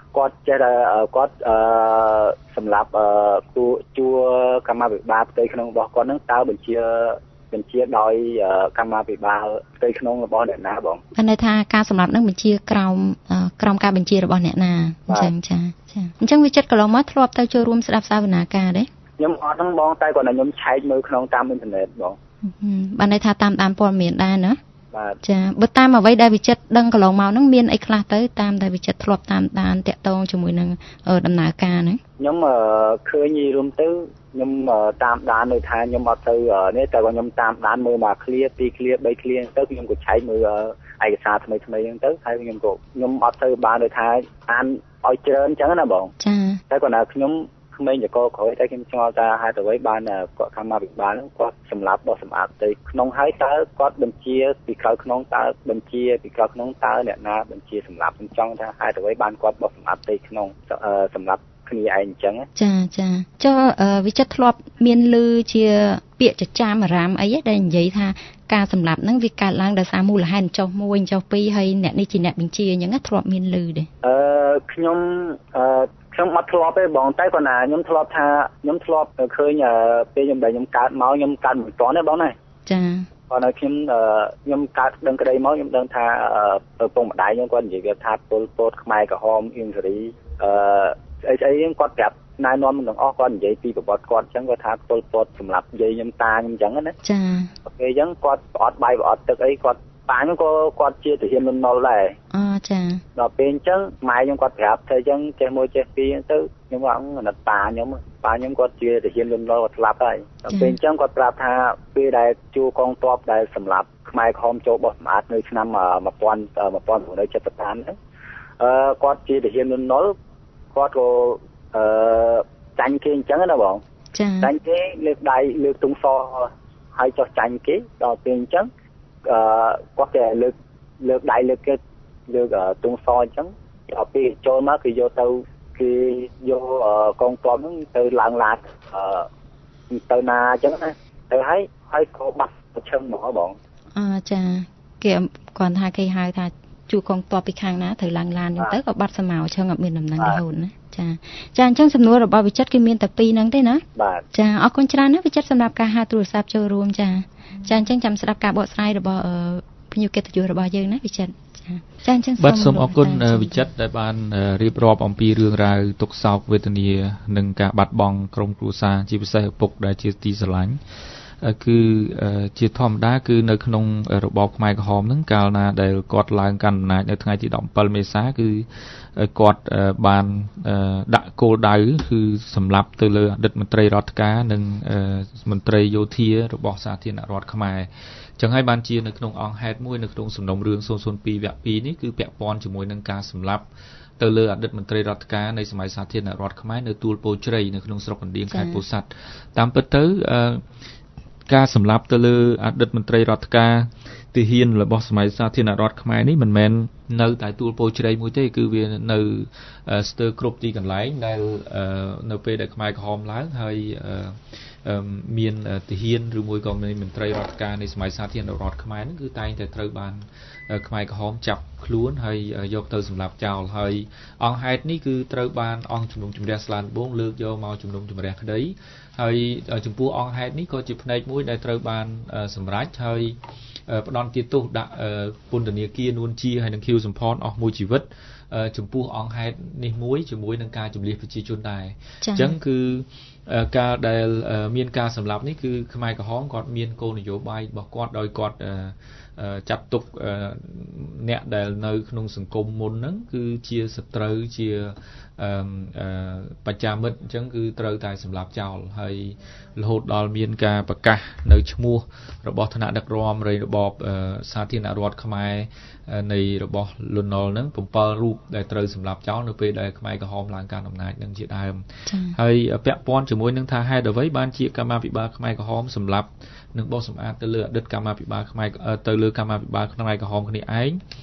គាត់ចេះតែគាត់អឺសម្រាប់អឺគួជួកម្មាភិបាលផ្ទៃក្នុងរបស់គាត់ហ្នឹងតើបញ្ជាបញ្ជាដោយកម្មាភិបាលផ្ទៃក្នុងរបស់អ្នកណាបងបានន័យថាការសម្រាប់ហ្នឹងបញ្ជាក្រោមក្រោមការបញ្ជារបស់អ្នកណាអញ្ចឹងចាចាអញ្ចឹងវិចិត្រកន្លងមកធ្លាប់ទៅចូលរួមស្ដាប់សាវនាការទេខ្ញុំអត់ហ្នឹងបងតែគាត់តែខ្ញុំឆែកមើលក្នុងតាមអ៊ីនធឺណិតបងបានន័យថាតាមដានព័ត៌មានដែរណាបាទចាបើតាមអ្វីដែលវិចិត្រដឹងកន្លងមកហ្នឹងមានអីខ្លះទៅតាមដែលវិចិត្រធ្លាប់តាមដានតាក់ទងជាមួយនឹងដំណើរការហ្នឹងខ្ញុំឃើញយីរួមទៅខ្ញុំតាមដាននៅថាខ្ញុំអត់ទៅនេះតែខ្ញុំតាមដានមើលមកឃ្លាពីរឃ្លាបីឃ្លាទៅខ្ញុំក៏ឆែកមើលឯកសារថ្មីថ្មីហ្នឹងទៅហើយខ្ញុំក៏ខ្ញុំអត់ទៅបាននៅថាអានឲ្យច្រើនអញ្ចឹងណាបងចាតែគាត់ថាខ្ញុំក្មេងចកក្រោយតែខ្ញុំឆ្ងល់ថាហេតុអ្វីបានគាត់កម្មាភិបាលហ្នឹងគាត់សម្លាប់បោះសម្អាតទៅក្នុងហើយតើគាត់បញ្ជាពីក្រៅក្នុងតើបញ្ជាពីក្រៅក្នុងតើអ្នកណាបញ្ជាសម្លាប់ខ្ញុំចង់ថាហេតុអ្វីបានគាត់បោះសម្អាតទៅក្នុងសម្លាប់គ្នាឯងអញ្ចឹងចាចាចុះវិចិត្រធ្លាប់មានឮជាពាក្យចចាមអារាមអីដែលនិយាយថាការសម្លាប់ហ្នឹងវាកើតឡើងដោយសារមូលហេតុចុះមួយចុះពីរហើយអ្នកនេះជាអ្នកបញ្ជាអញ្ចឹងធ្លាប់មានឮទេអឺខ្ញុំអឺខ្ញុំអត់ធ្លាប់ទេបងតែគាត់ណាខ្ញុំធ្លាប់ថាខ្ញុំធ្លាប់ឃើញពេលខ្ញុំដែលខ្ញុំកើតមកខ្ញុំកើតមិនទាន់ទេបងណាចាគាត់នៅខ្ញុំខ្ញុំកើតដឹងក្តីមកខ្ញុំដឹងថាឪពុកម្ដាយខ្ញុំគាត់និយាយថាពលពតខ្មែរក្រហមអ៊ីងសេរីអឺអីអីគាត់ប្រាប់ណែនាំទាំងអស់គាត់និយាយពីប្រវត្តិគាត់អញ្ចឹងគាត់ថាពលពតសម្រាប់យាយខ្ញុំតាខ្ញុំអញ្ចឹងណាចាពេលអញ្ចឹងគាត់ប្រអត់បាយប្រអត់ទឹកអីគាត់ប៉ាខ្ញុំក៏គាត់ជាទាហានលន់នល់ដែរអូចាដល់ពេលអញ្ចឹងម៉ែខ្ញុំគាត់ប្រាប់ថាអញ្ចឹងចេះមួយចេះពីរទៅខ្ញុំក៏អាណិតប៉ាខ្ញុំប៉ាខ្ញុំគាត់ជាទាហានលន់នល់គាត់ស្លាប់ហើយដល់ពេលអញ្ចឹងគាត់ប្រាប់ថាពេលដែលជួកងទ័ពដែលសម្លាប់ខ្មែរក្រហមចូលបោះសម្អាតនៅឆ្នាំmột nghìn chín trăm bảy mươi lămហ្នឹងអឺគាត់ជាទាហានលន់នល់គាត់ក៏អឺចាញ់គេអញ្ចឹងណាបងចាចាញ់គេលើកដៃលើកទង់សហើយចោះចាញ់គេដល់ពេលអញ្ចឹងអឺគាត់គេលើកលើកដៃលើកគេលើកទង់សអញ្ចឹងដល់ពេលចូលមកគឺយកទៅគេយកកងទ័ពហ្នឹងទៅឡើងឡានអឺទៅណាអញ្ចឹងណាទៅហើយហើយក៏បាត់ប្រឈឹងហ្មងបងអឺចាគេគាត់ថាគេហៅថាជួកងទ័ពពីខាងណាត្រូវឡើងឡានអញ្ចឹងទៅក៏បាត់ស្មៅឈឹងអត់មានដំណឹងរហូតណាចាចាអញ្ចឹងសំណួររបស់វិចិត្រគឺមានតែពីរហ្នឹងទេណាបាទចាអរគុណច្រើនណាវិចិត្រសម្រាប់ការហៅទូរស័ព្ទចូលរួមចាចាអញ្ចឹងចាំស្ដាប់ការបកស្រាយរបស់ភ្ញៀវកិត្តិយសរបស់យើងណាវិចិត្រចាចាអញ្ចឹងបាទសូមអរគុណវិចិត្រដែលបានរៀបរាប់អំពីរឿងរ៉ាវទុក្ខសោកវេទនានិងការបាត់បង់ក្រុមគ្រួសារជាពិសេសឪពុកដែលជាទីស្រឡាញ់គឺជាធម្មតាគឺនៅក្នុងរបបខ្មែរក្រហមហ្នឹងកាលណាដែលគាត់ឡើងកាន់អំណាចនៅថ្ងៃទី17មេសាគឺគាត់បានដាក់គោលដៅគឺសម្រាប់ទៅលើអតីតមន្ត្រីរដ្ឋការនិងមន្ត្រីយោធារបស់សាធារណរដ្ឋខ្មែរចឹងហើយបានជានៅក្នុងអង្គហេតុមួយនៅក្នុងសំណុំរឿងศูนย์ศูนย์ពីរវគ្គពីរនេះគឺពាក់ព័ន្ធជាមួយនឹងការសម្លាប់ទៅលើអតីតមន្ត្រីរដ្ឋការនៃសម័យសាធារណរដ្ឋខ្មែរនៅទួលពោធិ៍ជ្រៃនៅក្នុងស្រុកកណ្ដៀងខេត្តពោធិ៍សាត់តាមពិតទៅការសម្លាប់ទៅលើអតីតមន្ត្រីរដ្ឋការទាហានរបស់សម័យសាធារណរដ្ឋខ្មែរនេះមិនមែននៅតែទួលពោធិ៍ជ្រៃមួយទេគឺវានៅស្ទើរគ្រប់ទីកន្លែងដែលនៅពេលដែលខ្មែរក្រហមឡើងហើយមានទាហានឬមួយក៏មានមន្ត្រីរដ្ឋការនៃសម័យសាធារណរដ្ឋខ្មែរហ្នឹងគឺតែងតែត្រូវបានខ្មែរក្រហមចាប់ខ្លួនហើយយកទៅសម្លាប់ចោលហើយអង្គហេតុនេះគឺត្រូវបានអង្គជំនុំជម្រះស្លានដំបងលើកយកមកជំនុំជម្រះក្តីហើយចំពោះអង្គហេតុនេះក៏ជាផ្នែកមួយដែលត្រូវបានសម្រេចហើយផ្ដន្ទាទោសដាក់ពន្ធនាគារនួនជាហើយនឹងខៀវសំផនអស់មួយជីវិតចំពោះអង្គហេតុនេះមួយជាមួយនឹងការជំនះប្រជាជនដែរអញ្ចឹងគឺការដែលមានការសម្លាប់នេះគឺខ្មែរក្រហមគាត់មានគោលនយោបាយរបស់គាត់ដោយគាត់ចាត់ទុកអ្នកដែលនៅក្នុងសង្គមមុនហ្នឹងគឺជាសត្រូវជាបច្ចាមិត្តអញ្ចឹងគឺត្រូវតែសម្លាប់ចោលហើយរហូតដល់មានការប្រកាសនៅឈ្មោះរបស់ឋានៈដឹកនាំនៃរបបសាធារណរដ្ឋខ្មែរនៃរបស់លន់នល់ហ្នឹងbảyរូបដែលត្រូវសម្លាប់ចោលនៅពេលដែលខ្មែរក្រហមឡើងកាន់អំណាចនឹងជាដើមហើយពាក់ព័ន្ធជាមួយនឹងថាហេតុអ្វីបានជាកម្មាភិបាលខ្មែរក្រហមសម្លាប់និងបោះសម្អាតទៅលើអតីតកម្មាភិបាលខ្មែរទៅលើកម្មាភិបាលខ្មែរក្រហមគ្នាឯង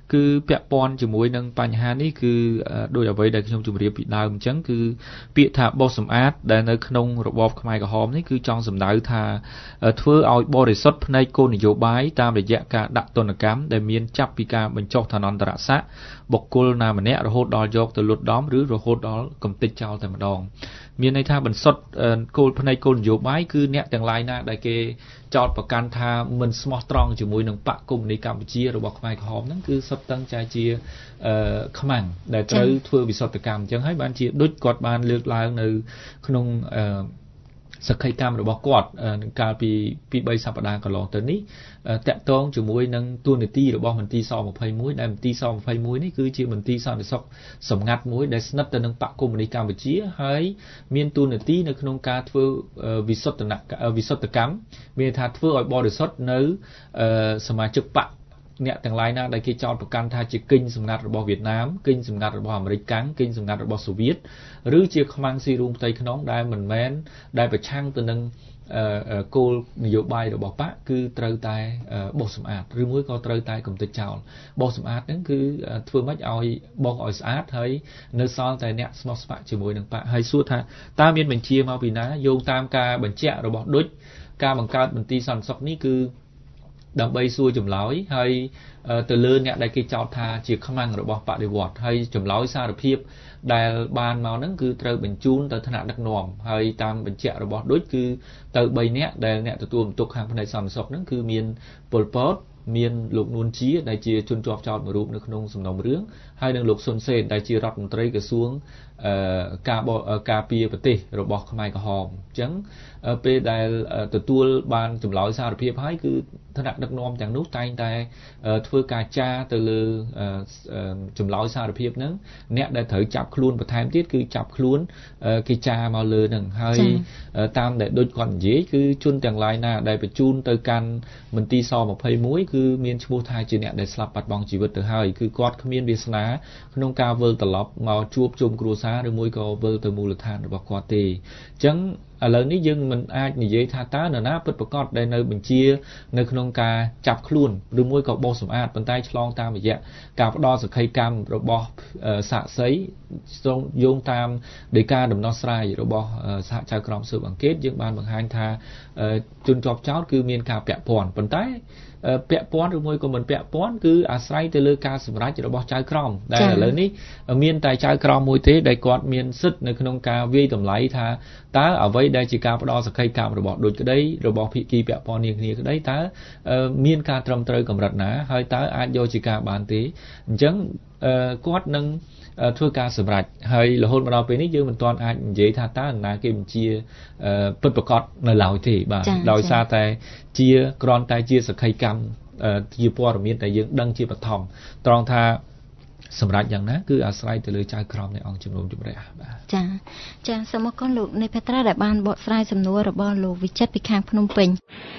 គឺពាក់ព័ន្ធជាមួយនឹងបញ្ហានេះគឺដោយអ្វីដែលខ្ញុំជម្រាបពីដើមអញ្ចឹងគឺពាក្យថាបោសសម្អាតដែលនៅក្នុងរបបខ្មែរក្រហមនេះគឺចង់សំដៅថាធ្វើឲ្យបរិសុទ្ធផ្នែកគោលនយោបាយតាមរយៈការដាក់ទណ្ឌកម្មដែលមានចាប់ពីការបញ្ចុះឋានន្តរស័ក្តិបុគ្គលណាម្នាក់រហូតដល់យកទៅលុតដំឬរហូតដល់កំទេចចោលតែម្ដងមានន័យថាបន្សុទ្ធគោលផ្នែកគោលនយោបាយគឺអ្នកទាំងឡាយណាដែលគេចោទប្រកាន់ថាមិនស្មោះត្រង់ជាមួយនឹងបកកុម្មុយនីកម្ពុជារបស់ខ្មែរក្រហមហ្នឹងគឺសុទ្ធតែចាជាខ្មាំងដែលត្រូវធ្វើវិសុទ្ធកម្មអញ្ចឹងហើយបានជាដូចគាត់បានលើកឡើងនៅក្នុងសក្ខីកម្មរបស់គាត់កាលពីពីបីសប្តាហ៍កន្លងទៅនេះតាក់ទងជាមួយនឹងទួលនីតិរបស់មន្ទីរស-ยี่สิบเอ็ดដែលមន្ទីរស-ยี่สิบเอ็ดនេះគឺជាមន្ទីរសន្តិសុខសម្ងាត់មួយដែលស្និទ្ធទៅនឹងបកកុម្មុយនីកម្ពុជាហើយមានទួលនីតិនៅក្នុងការធ្វើវិសុទ្ធនវិសុទ្ធកម្មមានថាធ្វើឲ្យបរិសុទ្ធនៅសមាជិកបកអ្នកទាំងឡាយណាដែលគេចោទប្រកាន់ថាជាគិញសម្ងាត់របស់វៀតណាមគិញសម្ងាត់របស់អាមេរិកកាំងគិញសម្ងាត់របស់សូវៀតឬជាខ្មាំងស៊ីរូងផ្ទៃក្នុងដែលមិនមែនដែលប្រឆាំងទៅនឹងគោលនយោបាយរបស់បកគឺត្រូវតែបោសសម្អាតឬមួយក៏ត្រូវតែកំទេចចោលបោសសម្អាតហ្នឹងគឺធ្វើម៉េចឲ្យបោសឲ្យស្អាតហើយនៅសល់តែអ្នកស្មោះស្ម័គ្រជាមួយនឹងបកហើយសួរថាតើមានបញ្ជាមកពីណាយោងតាមការបញ្ជាក់របស់ដូចការបង្កើតមន្ទីរសន្តិសុខនេះគឺដើម្បីសួរចម្លើយហើយទៅលើអ្នកដែលគេចោទថាជាខ្មាំងរបស់បដិវត្តហើយចម្លើយសារភាពដែលបានមកហ្នឹងគឺត្រូវបញ្ជូនទៅថ្នាក់ដឹកនាំហើយតាមបញ្ជាក់របស់ដូចគឺទៅបីនាក់ដែលអ្នកទទួលបន្ទុកខាងផ្នែកសន្តិសុខហ្នឹងគឺមានប៉ុលពតមានលោកនួនជាដែលជាជនជាប់ចោទមួយរូបនៅក្នុងសំណុំរឿងហើយនិងលោកស៊ុនសេនដែលជារដ្ឋមន្ត្រីក្រសួងការការពារប្រទេសរបស់ខ្មែរក្រហមអញ្ចឹងពេលដែលទទួលបានចម្លើយសារភាពហើយគឺថ្នាក់ដឹកនាំទាំងនោះតែងតែធ្វើការចារទៅលើចម្លើយសារភាពហ្នឹងអ្នកដែលត្រូវចាប់ខ្លួនបន្ថែមទៀតគឺចាប់ខ្លួនគេចារមកលើហ្នឹងហើយតាមដែលដូចគាត់និយាយគឺជនទាំងឡាយណាដែលបញ្ជូនទៅកាន់មន្ទីរស-ยี่สิบเอ็ดគឺមានឈ្មោះថាជាអ្នកដែលស្លាប់បាត់បង់ជីវិតទៅហើយគឺគាត់គ្មានវាសនាក្នុងការវិលត្រឡប់មកជួបជុំគ្រួសារឬមួយក៏វិលទៅមូលដ្ឋានរបស់គាត់ទេអញ្ចឹងឥឡូវនេះយើងមិនអាចនិយាយថាតើនរណាពិតប្រាកដដែលនៅបញ្ជានៅក្នុងការចាប់ខ្លួនឬមួយក៏បោសសម្អាតប៉ុន្តែឆ្លងតាមរយៈការផ្ដល់សក្ខីកម្មរបស់សាក្សីយោងតាមដីកាដំណោះស្រាយរបស់សហចៅក្រមស៊ើបអង្កេតយើងបានបង្ហាញថាជនជាប់ចោទគឺមានការពាក់ព័ន្ធប៉ុន្តែពាក់ព័ន្ធឬមួយក៏មិនពាក់ព័ន្ធគឺអាស្រ័យទៅលើការសម្រេចរបស់ចៅក្រមដែលឥឡូវនេះមានតែចៅក្រមមួយទេដែលគាត់មានសិទ្ធិនៅក្នុងការវាយតម្លៃថាតើអ្វីដែលជាការផ្ដល់សក្ខីកម្មរបស់ដូចក្តីរបស់ភាគីពាក់ព័ន្ធនានាក្តីតើមានការត្រឹមត្រូវកម្រិតណាហើយតើអាចយកជាការបានទេអញ្ចឹងគាត់នឹងធ្វើការសម្រេចហើយរហូតមកដល់ពេលនេះយើងមិនទាន់អាចនិយាយថាតើណាគេបញ្ជាពិតប្រាកដនៅឡើយទេបាទដោយសារតែជាគ្រាន់តែជាសក្ខីកម្មជាព័ត៌មានដែលយើងដឹងជាបឋមត្រង់ថាសម្រាប់យ៉ាងណាគឺអាស្រ័យទៅលើចៅក្រមនៃអង្គជំនុំជម្រះបាទចាចាសូមអរគុណលោកនៃភត្រាដែលបានបកស្រាយសំណួររបស់លោកវិចិត្រពីខាងភ្នំពេញ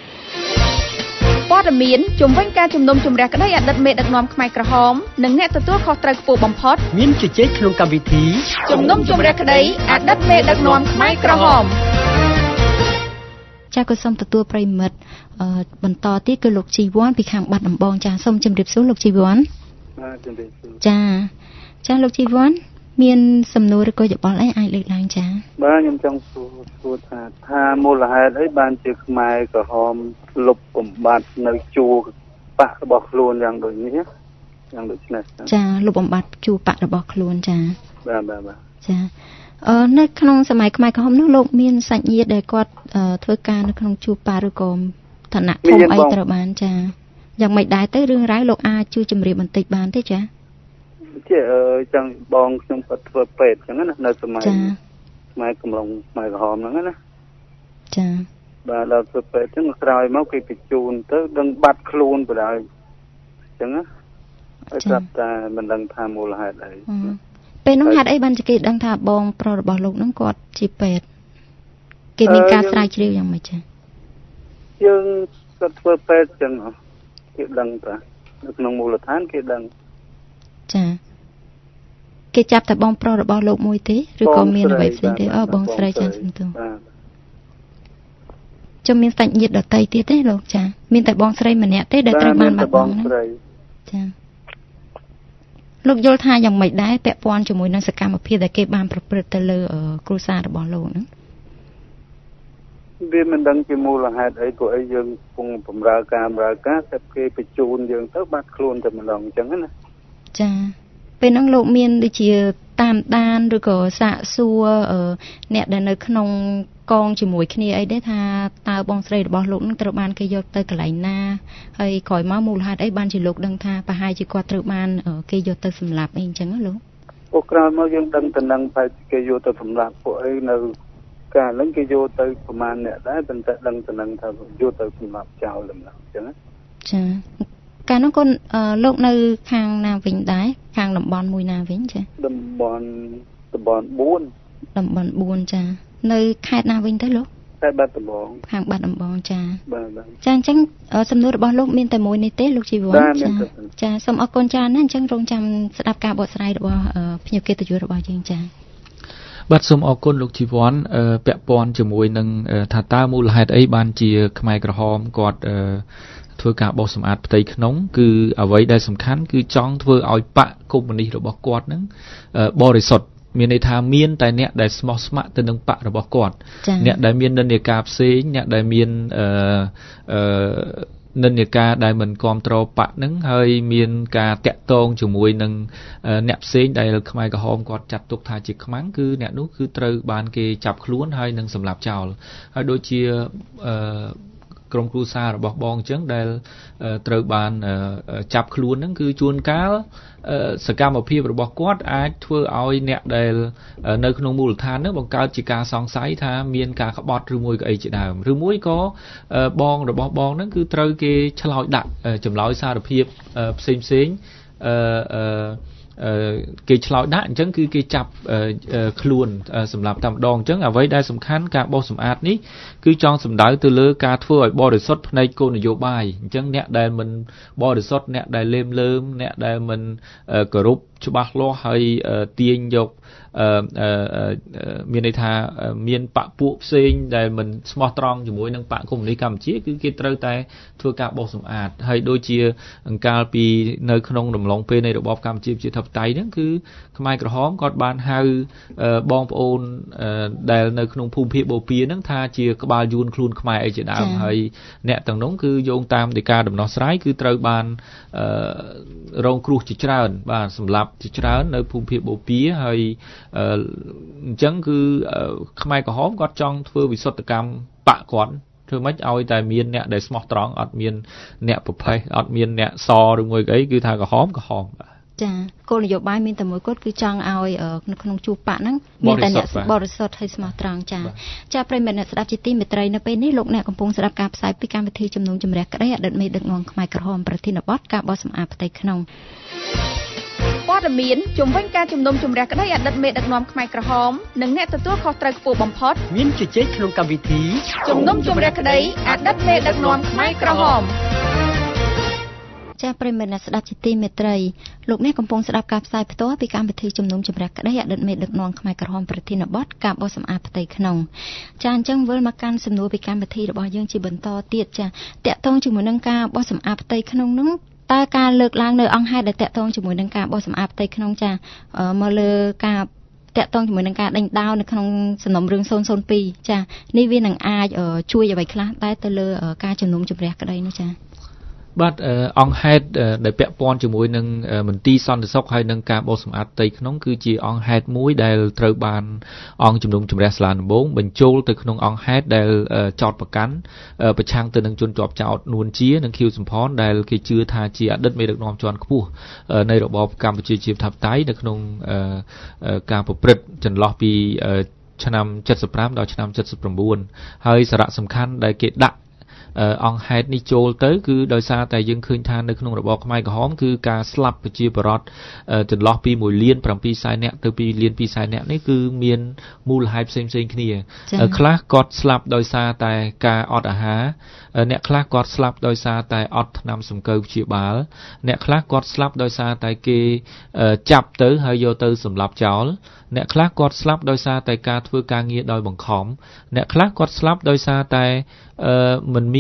ព័ត៌មានជំវិញការជំនុំជម្រះក្តីអតីតមេដឹកនាំខ្មែរក្រហមនិងអ្នកទទួលខុសត្រូវខ្ពស់បំផុតមានជជែកក្នុងកម្មវិធីជំនុំជម្រះក្តីអតីតមេដឹកនាំខ្មែរក្រហមចាក៏សូមទទួលប្រិមិត្តបន្តទៀតគឺលោកជីវ័នពីខាងបាត់ដំបងចាសូមជម្រាបសួរលោកជីវ័នបាទជម្រាបសួរចាចាលោកជីវ័នមានសំណួរឬក៏យោបល់អីអាចលើកឡើងចាបាទខ្ញុំចង់សួរសួរថាថាមូលហេតុអីបានជាខ្មែរក្រហមលុបបំបត្តិនៅជួរបករបស់ខ្លួនយ៉ាងដូចនេះយ៉ាងដូចនេះចាលុបបំបត្តិជួរបករបស់ខ្លួនចាបាទបាទបាទចាអឺនៅក្នុងសម័យខ្មែរក្រហមនោះលោកមានសាច់ញាតិដែលគាត់ធ្វើការនៅក្នុងជួបបកឬក៏ឋានៈធំអីត្រូវបានចាយ៉ាងម៉េចដែរទៅរឿងរ៉ាវលោកអាចជួយជម្រាបបន្តិចបានទេចាជាចឹងបងខ្ញុំគាត់ធ្វើពេទ្យចឹងណានៅសម័យសម័យកំឡុងសម័យក្រហមហ្នឹងណាចាបាទដល់ធ្វើពេទ្យចឹងក្រោយមកគេបញ្ជូនទៅដឹងបាត់ខ្លួនបណ្ដោយចឹងណាហើយប្រាប់តែមិនដឹងថាមូលហេតុអីពេលនោះហេតុអីបានជាគេដឹងថាបងប្រុសរបស់លោកហ្នឹងគាត់ជាពេទ្យគេមានការស្រាវជ្រាវយ៉ាងម៉េចចាយើងគាត់ធ្វើពេទ្យចឹងគេដឹងតានៅក្នុងមូលដ្ឋានគេដឹងចាគេចាប់តែបងប្រុសរបស់លោកមួយទេឬក៏មានអ្វីផ្សេងទេអូបងស្រីចាសំទោសចាំមានសាច់ញាតិដតីទៀតទេលោកចាមានតែបងស្រីម្នាក់ទេដែលត្រូវបានបាត់បង់ហ្នឹងចាលោកយល់ថាយ៉ាងម៉េចដែរពាក់ព័ន្ធជាមួយនឹងសកម្មភាពដែលគេបានប្រព្រឹត្តទៅលើគ្រួសាររបស់លោកហ្នឹងវាមិនដឹងជាមូលហេតុអីក៏អីយើងកំពុងបម្រើការបម្រើការតែគេបញ្ជូនយើងទៅបាត់ខ្លួនតែម្ដងអញ្ចឹងណាចាពេលហ្នឹងលោកមានដូចជាតាមដានឬក៏សាកសួរអ្នកដែលនៅក្នុងកងជាមួយគ្នាអីទេថាតើបងស្រីរបស់លោកនឹងត្រូវបានគេយកទៅកន្លែងណាហើយក្រោយមកមូលហេតុអីបានជាលោកដឹងថាប្រហែលជាគាត់ត្រូវបានគេយកទៅសម្លាប់អីអញ្ចឹងលោកពួកក្រោយមកយើងដឹងទៅនឹងបែបគេយកទៅសម្លាប់ពួកអីនៅកាលហ្នឹងគេយកទៅប្រហែលអ្នកដែរប៉ុន្តែដឹងទៅនឹងថាយកទៅសម្លាប់ចោលម្ដងអញ្ចឹងចាកាលនោះកូនលោកនៅខាងណាវិញដែរខាងតំបន់មួយណាវិញចាតំបន់តំបន់បួនតំបន់បួនចានៅខេត្តណាវិញទៅលោកខេត្តបាត់ដំបងខាងបាត់ដំបងចាបាទចាអញ្ចឹងសំណួររបស់លោកមានតែមួយនេះទេលោកជីវ័នចាចាសូមអរគុណចាណាអញ្ចឹងរងចាំស្ដាប់ការបកស្រាយរបស់ភ្ញៀវកិត្តិយសរបស់យើងចាបាទសូមអរគុណលោកជីវ័នពាក់ព័ន្ធជាមួយនឹងថាតើមូលហេតុអីបានជាខ្មែរក្រហមគាត់ធ្វើការបោសសម្អាតផ្ទៃក្នុងគឺអ្វីដែលសំខាន់គឺចង់ធ្វើឲ្យបកកុម្មុយនីសរបស់គាត់នឹងបរិសុទ្ធមានន័យថាមានតែអ្នកដែលស្មោះស្ម័គ្រទៅនឹងបករបស់គាត់អ្នកដែលមាននិន្នាការផ្សេងអ្នកដែលមានអឺអឺនិន្នាការដែលមិនគ្រប់គ្រងបកនឹងហើយមានការតាក់ទងជាមួយនឹងអ្នកផ្សេងដែលខ្មែរក្រហមគាត់ចាត់ទុកថាជាខ្មាំងគឺអ្នកនោះគឺត្រូវបានគេចាប់ខ្លួនហើយនឹងសម្លាប់ចោលហើយដូចជាអឺក្រុមគ្រួសាររបស់បងអញ្ចឹងដែលត្រូវបានចាប់ខ្លួនហ្នឹងគឺជួនកាលសកម្មភាពរបស់គាត់អាចធ្វើឲ្យអ្នកដែលនៅក្នុងមូលដ្ឋានហ្នឹងបង្កើតជាការសង្ស័យថាមានការក្បត់ឬមួយក៏អីជាដើមឬមួយក៏បងរបស់បងហ្នឹងគឺត្រូវគេឆ្លោយដាក់ចម្លើយសារភាពផ្សេងផ្សេងអឺគេឆ្លោយដាក់អញ្ចឹងគឺគេចាប់ខ្លួនសម្រាប់តែម្ដងអញ្ចឹងអ្វីដែលសំខាន់ការបោសសម្អាតនេះគឺចង់សម្ដៅទៅលើការធ្វើឲ្យបរិសុទ្ធផ្នែកគោលនយោបាយអញ្ចឹងអ្នកដែលមិនបរិសុទ្ធអ្នកដែលលេមលើមអ្នកដែលមិនគោរពច្បាស់លាស់ហើយទាញយកមានន័យថាមានបកពួកផ្សេងដែលមិនស្មោះត្រង់ជាមួយនឹងបកកុម្មុយនីសកម្ពុជាគឺគេត្រូវតែធ្វើការបោសសម្អាតហើយដូចជាអង្កាលពីនៅក្នុងដំឡុងពេលនៃរបបកម្ពុជាប្រជាធិបតេយ្យហ្នឹងគឺខ្មែរក្រហមគាត់បានហៅបងប្អូនដែលនៅក្នុងភូមិភាគបូព៌ាហ្នឹងថាជាក្បាលយួនខ្លួនខ្មែរអីជាដើមហើយអ្នកទាំងនោះគឺយោងតាមដីកាដំណោះស្រាយគឺត្រូវបានរងគ្រោះជាច្រើនបាទសម្រាប់ជាច្រើននៅភូមិភាគបូព៌ាហើយអញ្ចឹងគឺខ្មែរក្រហមគាត់ចង់ធ្វើវិសុទ្ធកម្មបកគាត់ធ្វើម៉េចឲ្យតែមានអ្នកដែលស្មោះត្រង់អត់មានអ្នកប្រភេទអត់មានអ្នកសឬមួយអីគឺថាក្រហមក្រហមបាទចាគោលនយោបាយមានតែមួយគត់គឺចង់ឲ្យនៅក្នុងជួរបកហ្នឹងមានតែអ្នកបរិសុទ្ធហើយស្មោះត្រង់ចាចាប្រិយមិត្តអ្នកស្ដាប់ជាទីមេត្រីនៅពេលនេះលោកអ្នកកំពុងស្ដាប់ការផ្សាយពីកម្មវិធីជំនុំជម្រះក្តីអតីតមេដឹកនាំខ្មែរក្រហមប្រធានបទការបោះសម្អាតផ្ទៃក្នុងព័ត៌មានជំវិញការជំនុំជម្រះក្តីអតីតមេដឹកនាំខ្មែរក្រហមនិងអ្នកទទួលខុសត្រូវខ្ពស់បំផុតមានជជែកក្នុងកម្មវិធីជំនុំជម្រះក្តីអតីតមេដឹកនាំខ្មែរក្រហមចាប្រិមិត្តអ្នកស្ដាប់ជាទីមេត្រីលោកអ្នកកំពុងស្ដាប់ការផ្សាយផ្ទាល់ពីកម្មវិធីជំនុំជម្រះក្តីអតីតមេដឹកនាំខ្មែរក្រហមប្រធានបទការបោះសម្អាតផ្ទៃក្នុងចាអញ្ចឹងវិលមកកាន់សំណួរពីកម្មវិធីរបស់យើងជាបន្តទៀតចាតាក់ទងជាមួយនឹងការបោះសម្អាតផ្ទៃក្នុងនោះតើការលើកឡើងនៅអង្គហេតុដែលតាក់ទងជាមួយនឹងការបោះសម្អាតផ្ទៃក្នុងចាមកលើការតាក់ទងជាមួយនឹងការដេញដោលនៅក្នុងសំណុំរឿងศูนย์ ศูนย์ ពីរចានេះវានឹងអាចជួយអ្វីខ្លះដែរទៅលើការជំនុំជម្រះក្តីនោះចាបាទអង្គហេតុដែលពាក់ព័ន្ធជាមួយនឹងមន្ទីរសន្តិសុខហើយនឹងការបោសសម្អាតផ្ទៃក្នុងគឺជាអង្គហេតុមួយដែលត្រូវបានអង្គជំនុំជម្រះសាលាដំបងបញ្ចូលទៅក្នុងអង្គហេតុដែលចោទប្រកាន់ប្រឆាំងទៅនឹងជនជាប់ចោទនួនជានិងខៀវសំផនដែលគេជឿថាជាអតីតមេដឹកនាំជាន់ខ្ពស់នៃរបបកម្ពុជាជាធិបតេយ្យនៅក្នុងការប្រព្រឹត្តចន្លោះពីឆ្នាំเจ็ดสิบห้าដល់ឆ្នាំเจ็ดสิบเก้าហើយសារៈសំខាន់ដែលគេដាក់អង្គហេតុនេះចូលទៅគឺដោយសារតែយើងឃើញថានៅក្នុងរបបខ្មែរក្រហមគឺការស្លាប់ប្រជាពលរដ្ឋចន្លោះពីមួយលានប្រាំពីរសែននាក់ទៅពីរលានពីរសែននាក់នេះគឺមានមូលហេតុផ្សេងៗគ្នាខ្លះគាត់ស្លាប់ដោយសារតែការអត់អាហារអ្នកខ្លះគាត់ស្លាប់ដោយសារតែអត់ថ្នាំសង្កូវព្យាបាលអ្នកខ្លះគាត់ស្លាប់ដោយសារតែគេចាប់ទៅហើយយកទៅសម្លាប់ចោលអ្នកខ្លះគាត់ស្លាប់ដោយសារតែការធ្វើការងារដោយបង្ខំអ្នកខ្លះគាត់ស្លាប់ដោយសារតែមិនមាន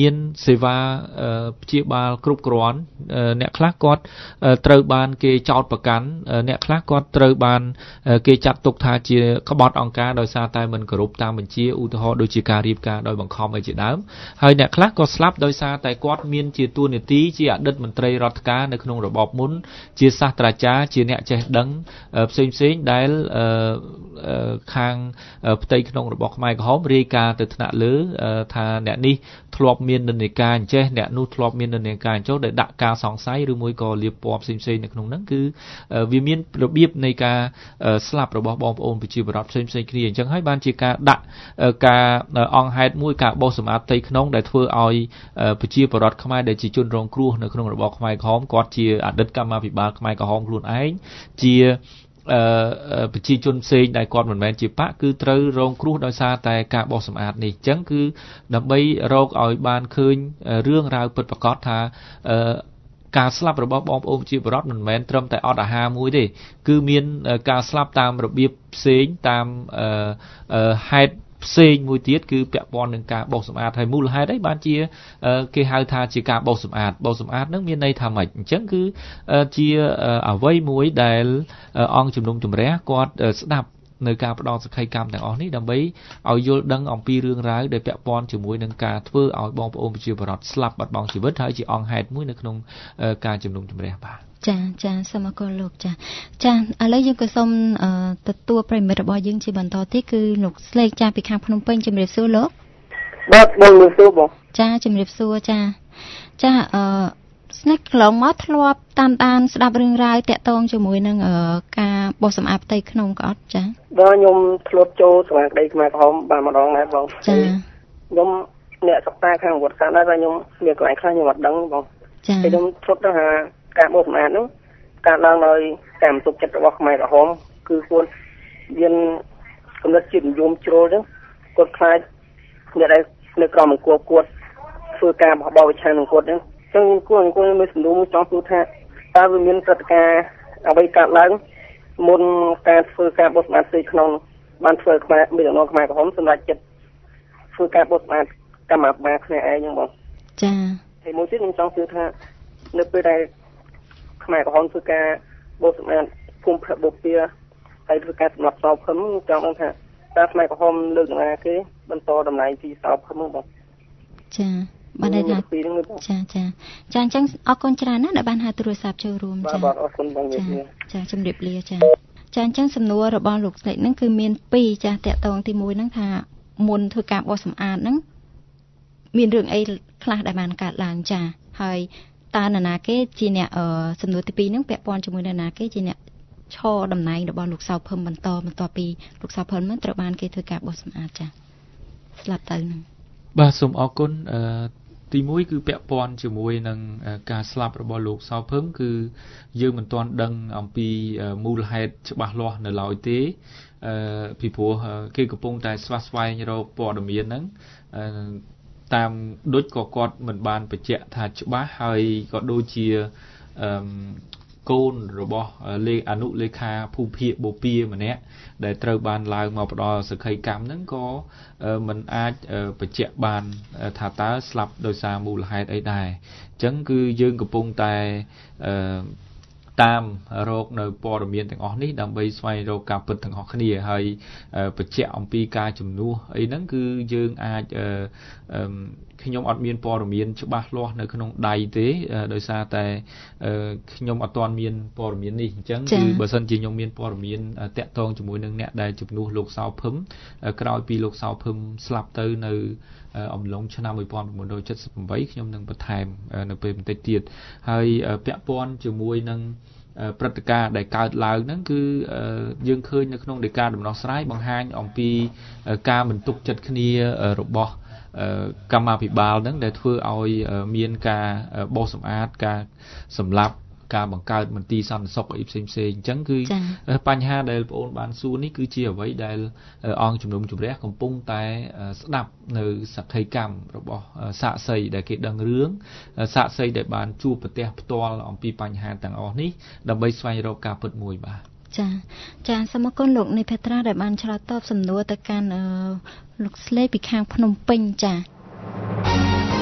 មានសេវាព្យាបាលគ្រប់គ្រាន់អ្នកខ្លះគាត់ត្រូវបានគេចោទប្រកាន់អ្នកខ្លះគាត់ត្រូវបានគេចាត់ទុកថាជាក្បត់អង្គការដោយសារតែមិនគោរពតាមបញ្ជាឧទាហរណ៍ដូចជាការរៀបការដោយបង្ខំអីជាដើមហើយអ្នកខ្លះក៏ស្លាប់ដោយសារតែគាត់មានជាតួនាទីជាអតីតមន្ត្រីរដ្ឋការនៅក្នុងរបបមុនជាសាស្ត្រាចារ្យជាអ្នកចេះដឹងផ្សេងផ្សេងដែលខាងផ្ទៃក្នុងរបស់ខ្មែរក្រហមរាយការណ៍ទៅថ្នាក់លើថាអ្នកនេះធ្លាប់មាននិន្នាការអញ្ចេះអ្នកនោះធ្លាប់មាននិន្នាការអញ្ចោះដែលដាក់ការសង្ស័យឬមួយក៏លាបពណ៌ផ្សេងផ្សេងនៅក្នុងហ្នឹងគឺវាមានរបៀបនៃការស្លាប់របស់បងប្អូនប្រជាពលរដ្ឋផ្សេងផ្សេងគ្នាអញ្ចឹងហើយបានជាការដាក់ការអង្គហេតុមួយការបោសសម្អាតផ្ទៃក្នុងដែលធ្វើឲ្យប្រជាពលរដ្ឋខ្មែរដែលជាជនរងគ្រោះនៅក្នុងរបបខ្មែរក្រហមគាត់ជាអតីតកម្មាភិបាលខ្មែរក្រហមខ្លួនឯងជាអឺប្រជាជនផ្សេងដែលគាត់មិនមែនជាបកគឺត្រូវរងគ្រោះដោយសារតែការបោសសម្អាតនេះអញ្ចឹងគឺដើម្បីរកឲ្យបានឃើញរឿងរ៉ាវពិតប្រាកដថាអឺការស្លាប់របស់បងប្អូនប្រជាពលរដ្ឋមិនមែនត្រឹមតែអត់អាហារមួយទេគឺមានការស្លាប់តាមរបៀបផ្សេងតាមអឺហេតុផ្សេងមួយទៀតគឺពាក់ព័ន្ធនឹងការបោសសម្អាតហើយមូលហេតុអីបានជាគេហៅថាជាការបោសសម្អាតបោសសម្អាតនឹងមានន័យថាម៉េចអញ្ចឹងគឺជាអ្វីមួយដែលអង្គជំនុំជម្រះគាត់ស្ដាប់នៅការផ្ដល់សក្ខីកម្មទាំងអស់នេះដើម្បីឲ្យយល់ដឹងអំពីរឿងរ៉ាវដែលពាក់ព័ន្ធជាមួយនឹងការធ្វើឲ្យបងប្អូនប្រជាពលរដ្ឋស្លាប់បាត់បង់ជីវិតហើយជាអង្គហេតុមួយនៅក្នុងការជំនុំជម្រះបាទចាចាសូមអរគុណលោកចាចាឥឡូវយើងក៏សូមទទួលប្រិមិត្តរបស់យើងជាបន្តទៀតគឺលោកស្លេកចាពីខាងភ្នំពេញជំរាបសួរលោកបាទបងជំរាបសួរបងចាជំរាបសួរចាចាអឺស្នេហ៍កន្លងមកធ្លាប់តាមដានស្ដាប់រឿងរ៉ាវតាក់ទងជាមួយនឹងការបោសសម្អាតផ្ទៃក្នុងក៏អត់ចាបាទខ្ញុំធ្លាប់ចូលស្មារតីខ្មែរក្រហមបានម្ដងដែរបងចាខ្ញុំអ្នកសិក្សាខាងវត្តសាស្ត្រដែរតែខ្ញុំមានកន្លែងខ្លះខ្ញុំអត់ដឹងបងចាខ្ញុំធ្លាប់ដឹងថាការបោសសម្អាតនោះការឡើងដោយការបន្ទុកចិត្តរបស់ខ្មែរក្រហមគឺគាត់មានកំណត់ជាតិនិយមជ្រុលចឹងគាត់ខ្លាចអ្នកដែលនៅក្រោមអង្គគាត់ធ្វើការបោះបោវិឆាននឹងគាត់ចឹងចឹងគួរអង្គមានសំណួរមួយចង់សួរថាតើវាមានព្រឹត្តិការណ៍អ្វីកើតឡើងមុនការធ្វើការបោសសម្អាតផ្ទៃក្នុងបានធ្វើខ្មែរមានដំណងខ្មែរក្រហមសម្រាប់ចិត្តធ្វើការបោសសម្អាតកម្មអបាលគ្នាឯងចឹងបងចាហើយមួយទៀតខ្ញុំចង់សួរថានៅពេលដែលខ្មែរក្រហមធ្វើការបោសសម្អាតភូមិភបុពាហើយធ្វើការសម្រាប់សោភឹមចង់ដឹងថាតើខ្មែរក្រហមលើកដំណើរគេបន្តតំណែងទីសោភឹមបងចាបានន័យថាចាចាចាអញ្ចឹងអរគុណច្រើនណាស់ដែលបានហៅទូរស័ព្ទចូលរួមចាបាទអរគុណបងចាចាជំរាបលាចាចាអញ្ចឹងសំណួររបស់លោកស្ដេចហ្នឹងគឺមានពីរចាតាក់ទងទីមួយហ្នឹងថាមុនធ្វើការបោសសម្អាតហ្នឹងមានរឿងអីខ្លះដែលបានកើតឡើងចាហើយតើនរណាគេជាអ្នកសំណួរទីពីរហ្នឹងពាក់ព័ន្ធជាមួយនរណាគេជាអ្នកឈរតំណែងរបស់លោកសៅភឹមបន្តបន្តពីលោកសៅភឹមហ្នឹងត្រូវបានគេធ្វើការបោសសម្អាតចាស្លាប់ទៅហ្នឹងបាទសូមអរគុណអឺទីមួយគឺពាក់ព័ន្ធជាមួយនឹងការស្លាប់របស់លោកសៅភឹមគឺយើងមិនទាន់ដឹងអំពីមូលហេតុច្បាស់លាស់នៅឡើយទេអឺពីព្រោះគេកំពុងតែស្វះស្វែងរកព័ត៌មានហ្នឹងអឺតាមដូចក៏គាត់មិនបានបញ្ជាក់ថាច្បាស់ហើយក៏ដូចជាអឺកូនរបស់លេខអនុលេខាភូមិភាគបូព៌ាម្នាក់ដែលត្រូវបានឡើងមកផ្ដល់សក្ខីកម្មហ្នឹងក៏មិនអាចបញ្ជាក់បានថាតើស្លាប់ដោយសារមូលហេតុអីដែរអញ្ចឹងគឺយើងកំពុងតែអឺតាមរកនៅព័ត៌មានទាំងអស់នេះដើម្បីស្វែងរកការពិតទាំងអស់គ្នាហើយបញ្ជាក់អំពីការជំនួសអីហ្នឹងគឺយើងអាចខ្ញុំអត់មានព័ត៌មានច្បាស់លាស់នៅក្នុងដៃទេដោយសារតែខ្ញុំអត់ទាន់មានព័ត៌មាននេះអញ្ចឹងគឺបើសិនជាខ្ញុំមានព័ត៌មានតាក់ទងជាមួយនឹងអ្នកដែលជំនួសលោកសៅភឹមក្រោយពីលោកសៅភឹមស្លាប់ទៅនៅអំឡុងឆ្នាំnineteen seventy-eightខ្ញុំនឹងបន្ថែមនៅពេលបន្តិចទៀតហើយពាក់ព័ន្ធជាមួយនឹងព្រឹត្តិការណ៍ដែលកើតឡើងហ្នឹងគឺយើងឃើញនៅក្នុងដីកាដំណោះស្រាយបង្ហាញអំពីការមិនទុកចិត្តគ្នារបស់កម្មាភិបាលហ្នឹងដែលធ្វើឲ្យមានការបោសសម្អាតការសម្លាប់ការបង្កើតមន្ទីរសន្តិសុខអីផ្សេងផ្សេងអញ្ចឹងគឺបញ្ហាដែលបងអូនបានសួរនេះគឺជាអ្វីដែលអង្គជំនុំជម្រះកំពុងតែស្ដាប់នៅសក្ខីកម្មរបស់សាក្សីដែលគេដឹងរឿងសាក្សីដែលបានជួបប្រទះផ្ទាល់អំពីបញ្ហាទាំងអស់នេះដើម្បីស្វែងរកការពិតមួយបាទចាចាសូមអរគុណលោកនៃភេត្រាដែលបានឆ្លើយតបសំណួរទៅកាន់លោកស្លេពីខាងភ្នំពេញចា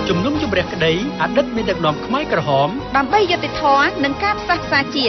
ជំនុំជម្រះក្តីអតីតមានដឹកនាំខ្មែរក្រហមដើម្បីយុត្តិធម៌និងការផ្សះផ្សាជាតិ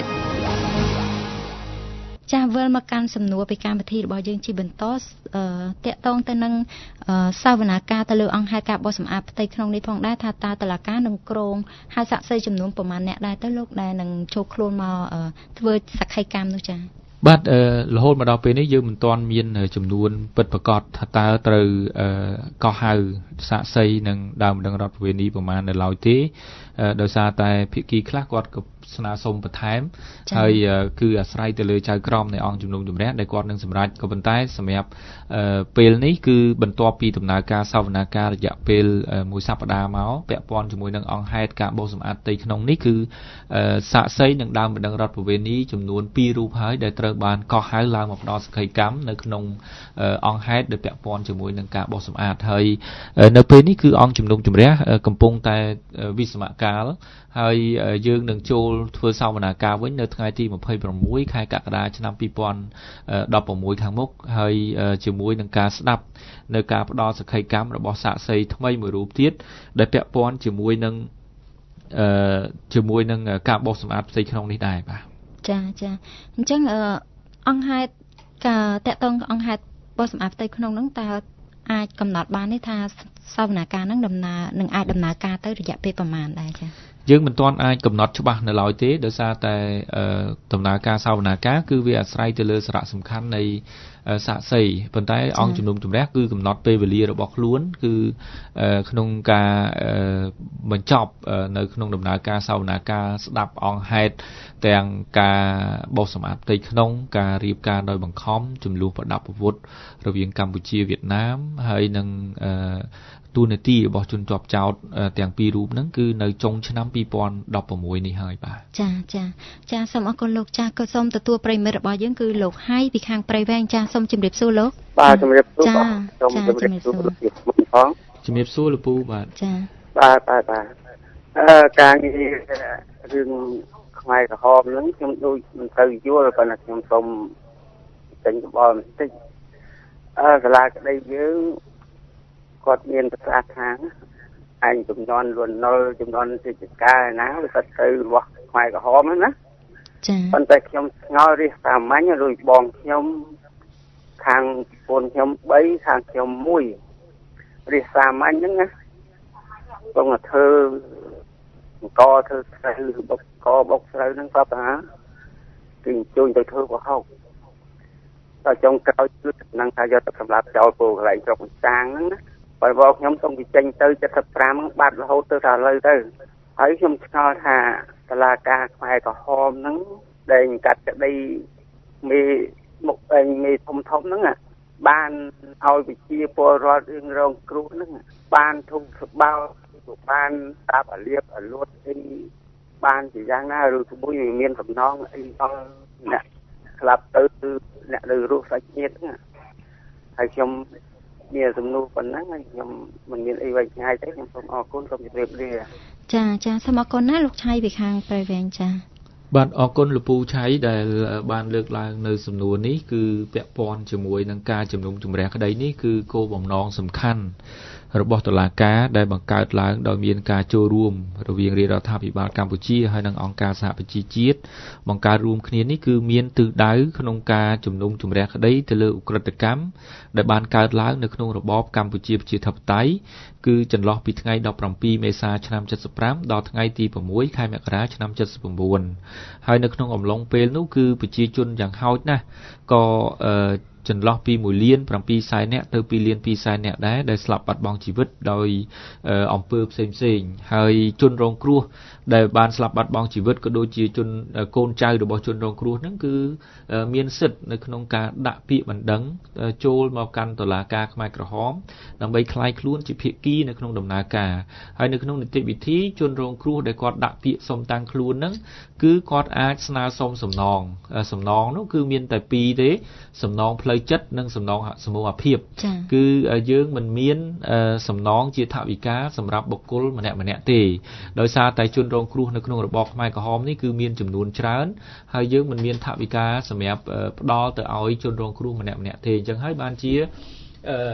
ចាវិលមកកាន់សំណួរពីកម្មវិធីរបស់យើងជាបន្តអឺតាក់ទងទៅនឹងសវនាការទៅលើអង្គហេតុការបោះសម្អាតផ្ទៃក្នុងនេះផងដែរថាតើតុលាការនឹងក្រងហៅសាក្សីចំនួនប្រមាណអ្នកដែរទៅលោកដែលនឹងចូលខ្លួនមកធ្វើសក្ខីកម្មនោះចាបាទរហូតមកដល់ពេលនេះយើងមិនទាន់មានចំនួនពិតប្រាកដថាតើត្រូវកោះហៅសាក្សីនឹងដើមម្ដងរដ្ឋប្រវេណីប្រមាណនៅឡើយទេដោយសារតែភាគីខ្លះគាត់ក៏ស្នើសុំបន្ថែមហើយគឺអាស្រ័យទៅលើចៅក្រមនៃអង្គជំនុំជម្រះដែលគាត់នឹងសម្រេចក៏ប៉ុន្តែសម្រាប់ពេលនេះគឺបន្ទាប់ពីដំណើរការសវនាការរយៈពេលមួយសប្តាហ៍មកពាក់ព័ន្ធជាមួយនឹងអង្គហេតុការបោសសម្អាតផ្ទៃក្នុងនេះគឺសាក្សីនឹងដើមម្ដងរដ្ឋប្រវេណីចំនួនពីររូបហើយដែលត្រូវបានកោះហៅឡើងមកផ្ដល់សក្ខីកម្មនៅក្នុងអង្គហេតុដែលពាក់ព័ន្ធជាមួយនឹងការបោសសម្អាតហើយនៅពេលនេះគឺអង្គជំនុំជម្រះកំពុងតែវិស្សមកាលហើយយើងនឹងចូលធ្វើសវនាការវិញនៅថ្ងៃទីម្ភៃប្រាំមួយខែកក្កដាឆ្នាំពីរពាន់ដប់ប្រាំមួយខាងមុខហើយជាមួយនឹងការស្ដាប់នៅការផ្ដល់សក្ខីកម្មរបស់សាក្សីថ្មីមួយរូបទៀតដែលពាក់ព័ន្ធជាមួយនឹងអឺជាមួយនឹងការបោសសម្អាតផ្ទៃក្នុងនេះដែរបាទចាចាអញ្ចឹងអង្គហេតុការតាក់ទងអង្គហេតុបោសសម្អាតផ្ទៃក្នុងហ្នឹងតើអាចកំណត់បានទេថាសវនាការហ្នឹងដំណើរនឹងអាចដំណើរការទៅរយៈពេលប្រមាណដែរចាយើងមិនទាន់អាចកំណត់ច្បាស់នៅឡើយទេដោយសារតែដំណើរការសវនាការគឺវាអាស្រ័យទៅលើសារៈសំខាន់នៃសាក្សីប៉ុន្តែអង្គជំនុំជម្រះគឺកំណត់ពេលវេលារបស់ខ្លួនគឺក្នុងការបញ្ចប់នៅក្នុងដំណើរការសវនាការស្ដាប់អង្គហេតុទាំងការបោសសម្អាតផ្ទៃក្នុងការរៀបការដោយបង្ខំចំនួនប្រដាប់អាវុធរវាងកម្ពុជាវៀតណាមហើយនឹងទូនាទីរបស់ជនជាប់ចោតទាំងពីររូបហ្នឹងគឺនៅចុងឆ្នាំពីរពាន់ដប់ប្រាំមួយនេះហើយបាទចាចាចាសូមអរគុណលោកចាក៏សូមទទួលប្រិមិត្តរបស់យើងគឺលោកហៃពីខាងព្រៃវែងចាសូមជម្រាបសួរលោកបាទជម្រាបសួរបាទសូមជម្រាបសួរលោកផងជម្រាបសួរលោកពូបាទចាបាទបាទបាទអឺការងាររឿងខ្មែរក្រហមហ្នឹងខ្ញុំដូចមិនទៅយល់ប៉ុន្តែខ្ញុំសូមចេញកបល់បន្តិចអឺសាលាក្តីយើងគាត់មានប្រសាសន៍ថាឯងចំនួនលួនណុលចំនួនសិទ្ធិការណាវាទៅទៅរបស់ខ្មែរក្រហមណាចាប៉ុន្តែខ្ញុំស្ងល់រិះសាមញ្ញរួចបងខ្ញុំខាងពូនខ្ញុំបីខាងខ្ញុំមួយរិះសាមញ្ញហ្នឹងណាបងធ្វើអង្គធ្វើស្រូវបុកកបុកស្រូវហ្នឹងគាត់ថាគឺជួយទៅធ្វើប្រហុកដល់ចុងក្រោយគឺនឹងថាយកទៅសម្រាប់ចោលពូកន្លែងស្រុកចាងហ្នឹងណាបើបងខ្ញុំសូមវិចេញទៅเจ็ดสิบห้าបាត់រហូតទៅដល់ឥឡូវទៅហើយខ្ញុំឆ្ងល់ថាតឡាការខ្មែរក្រហមហ្នឹងដែលកាត់ក្តីមេមុខឯងមេធំធំហ្នឹងបានឲ្យវិជាពលរដ្ឋរឿងរងគ្រោះហ្នឹងបានធុំស្បោបានតាប់អាលៀបអាលួតអីបានជាយ៉ាងណាឬមួយមានសំណងអីដល់អ្នកស្លាប់ទៅអ្នកនៅរស់សាច់ញាតិហ្នឹងហើយខ្ញុំមានសំណួរប៉ុណ្ណឹងហើយខ្ញុំមិនមានអីវែងឆ្ងាយទេខ្ញុំសូមអរគុណសូមជម្រាបលាចាចាសូមអរគុណណាលោកឆៃពីខាងព្រៃវែងចាបាទអរគុណលោកពូឆៃដែលបានលើកឡើងនៅសំណួរនេះគឺពាក់ព័ន្ធជាមួយនឹងការជំនុំជម្រះក្តីនេះគឺគោលបំណងសំខាន់របស់តុលាការដែលបង្កើតឡើងដោយមានការចូលរួមរវាងរាជរដ្ឋាភិបាលកម្ពុជាហើយនិងអង្គការសហប្រជាជាតិបង្កើតរួមគ្នានេះគឺមានទិសដៅក្នុងការជំនុំជម្រះក្តីទៅលើឧក្រិដ្ឋកម្មដែលបានកើតឡើងនៅក្នុងរបបកម្ពុជាប្រជាធិបតេយ្យគឺចន្លោះពីថ្ងៃដប់ប្រាំពីរមេសាឆ្នាំเจ็ดสิบห้าដល់ថ្ងៃទីប្រាំមួយខែមករាឆ្នាំเจ็ดสิบเก้าហើយនៅក្នុងអំឡុងពេលនោះគឺប្រជាជនយ៉ាងហោចណាស់ក៏អឺចន្លោះពីមួយលានប្រាំពីរសែននាក់ទៅពីរលានពីរសែននាក់ដែរដែលស្លាប់បាត់បង់ជីវិតដោយអំពើផ្សេងផ្សេងហើយជនរងគ្រោះដែលបានស្លាប់បាត់បង់ជីវិតក៏ដូចជាជនកូនចៅរបស់ជនរងគ្រោះហ្នឹងគឺមានសិទ្ធិនៅក្នុងការដាក់ពាក្យបណ្ដឹងចូលមកកាន់តុលាការខ្មែរក្រហមដើម្បីក្លាយខ្លួនជាភាគីនៅក្នុងដំណើរការហើយនៅក្នុងនីតិវិធីជនរងគ្រោះដែលគាត់ដាក់ពាក្យសុំតាំងខ្លួនហ្នឹងគឺគាត់អាចស្នើសុំសំណងសំណងនោះគឺមានតែពីរទេសំណងផ្លូវចិត្តនិងសំណងសមូហភាពគឺយើងមិនមានសំណងជាថវិកាសម្រាប់បុគ្គលម្នាក់ម្នាក់ទេដោយសារតែជនរងគ្រោះនៅក្នុងរបបខ្មែរក្រហមនេះគឺមានចំនួនច្រើនហើយយើងមិនមានថវិកាសម្រាប់ផ្ដល់ទៅឲ្យជនរងគ្រោះម្នាក់ម្នាក់ទេអញ្ចឹងហើយបានជា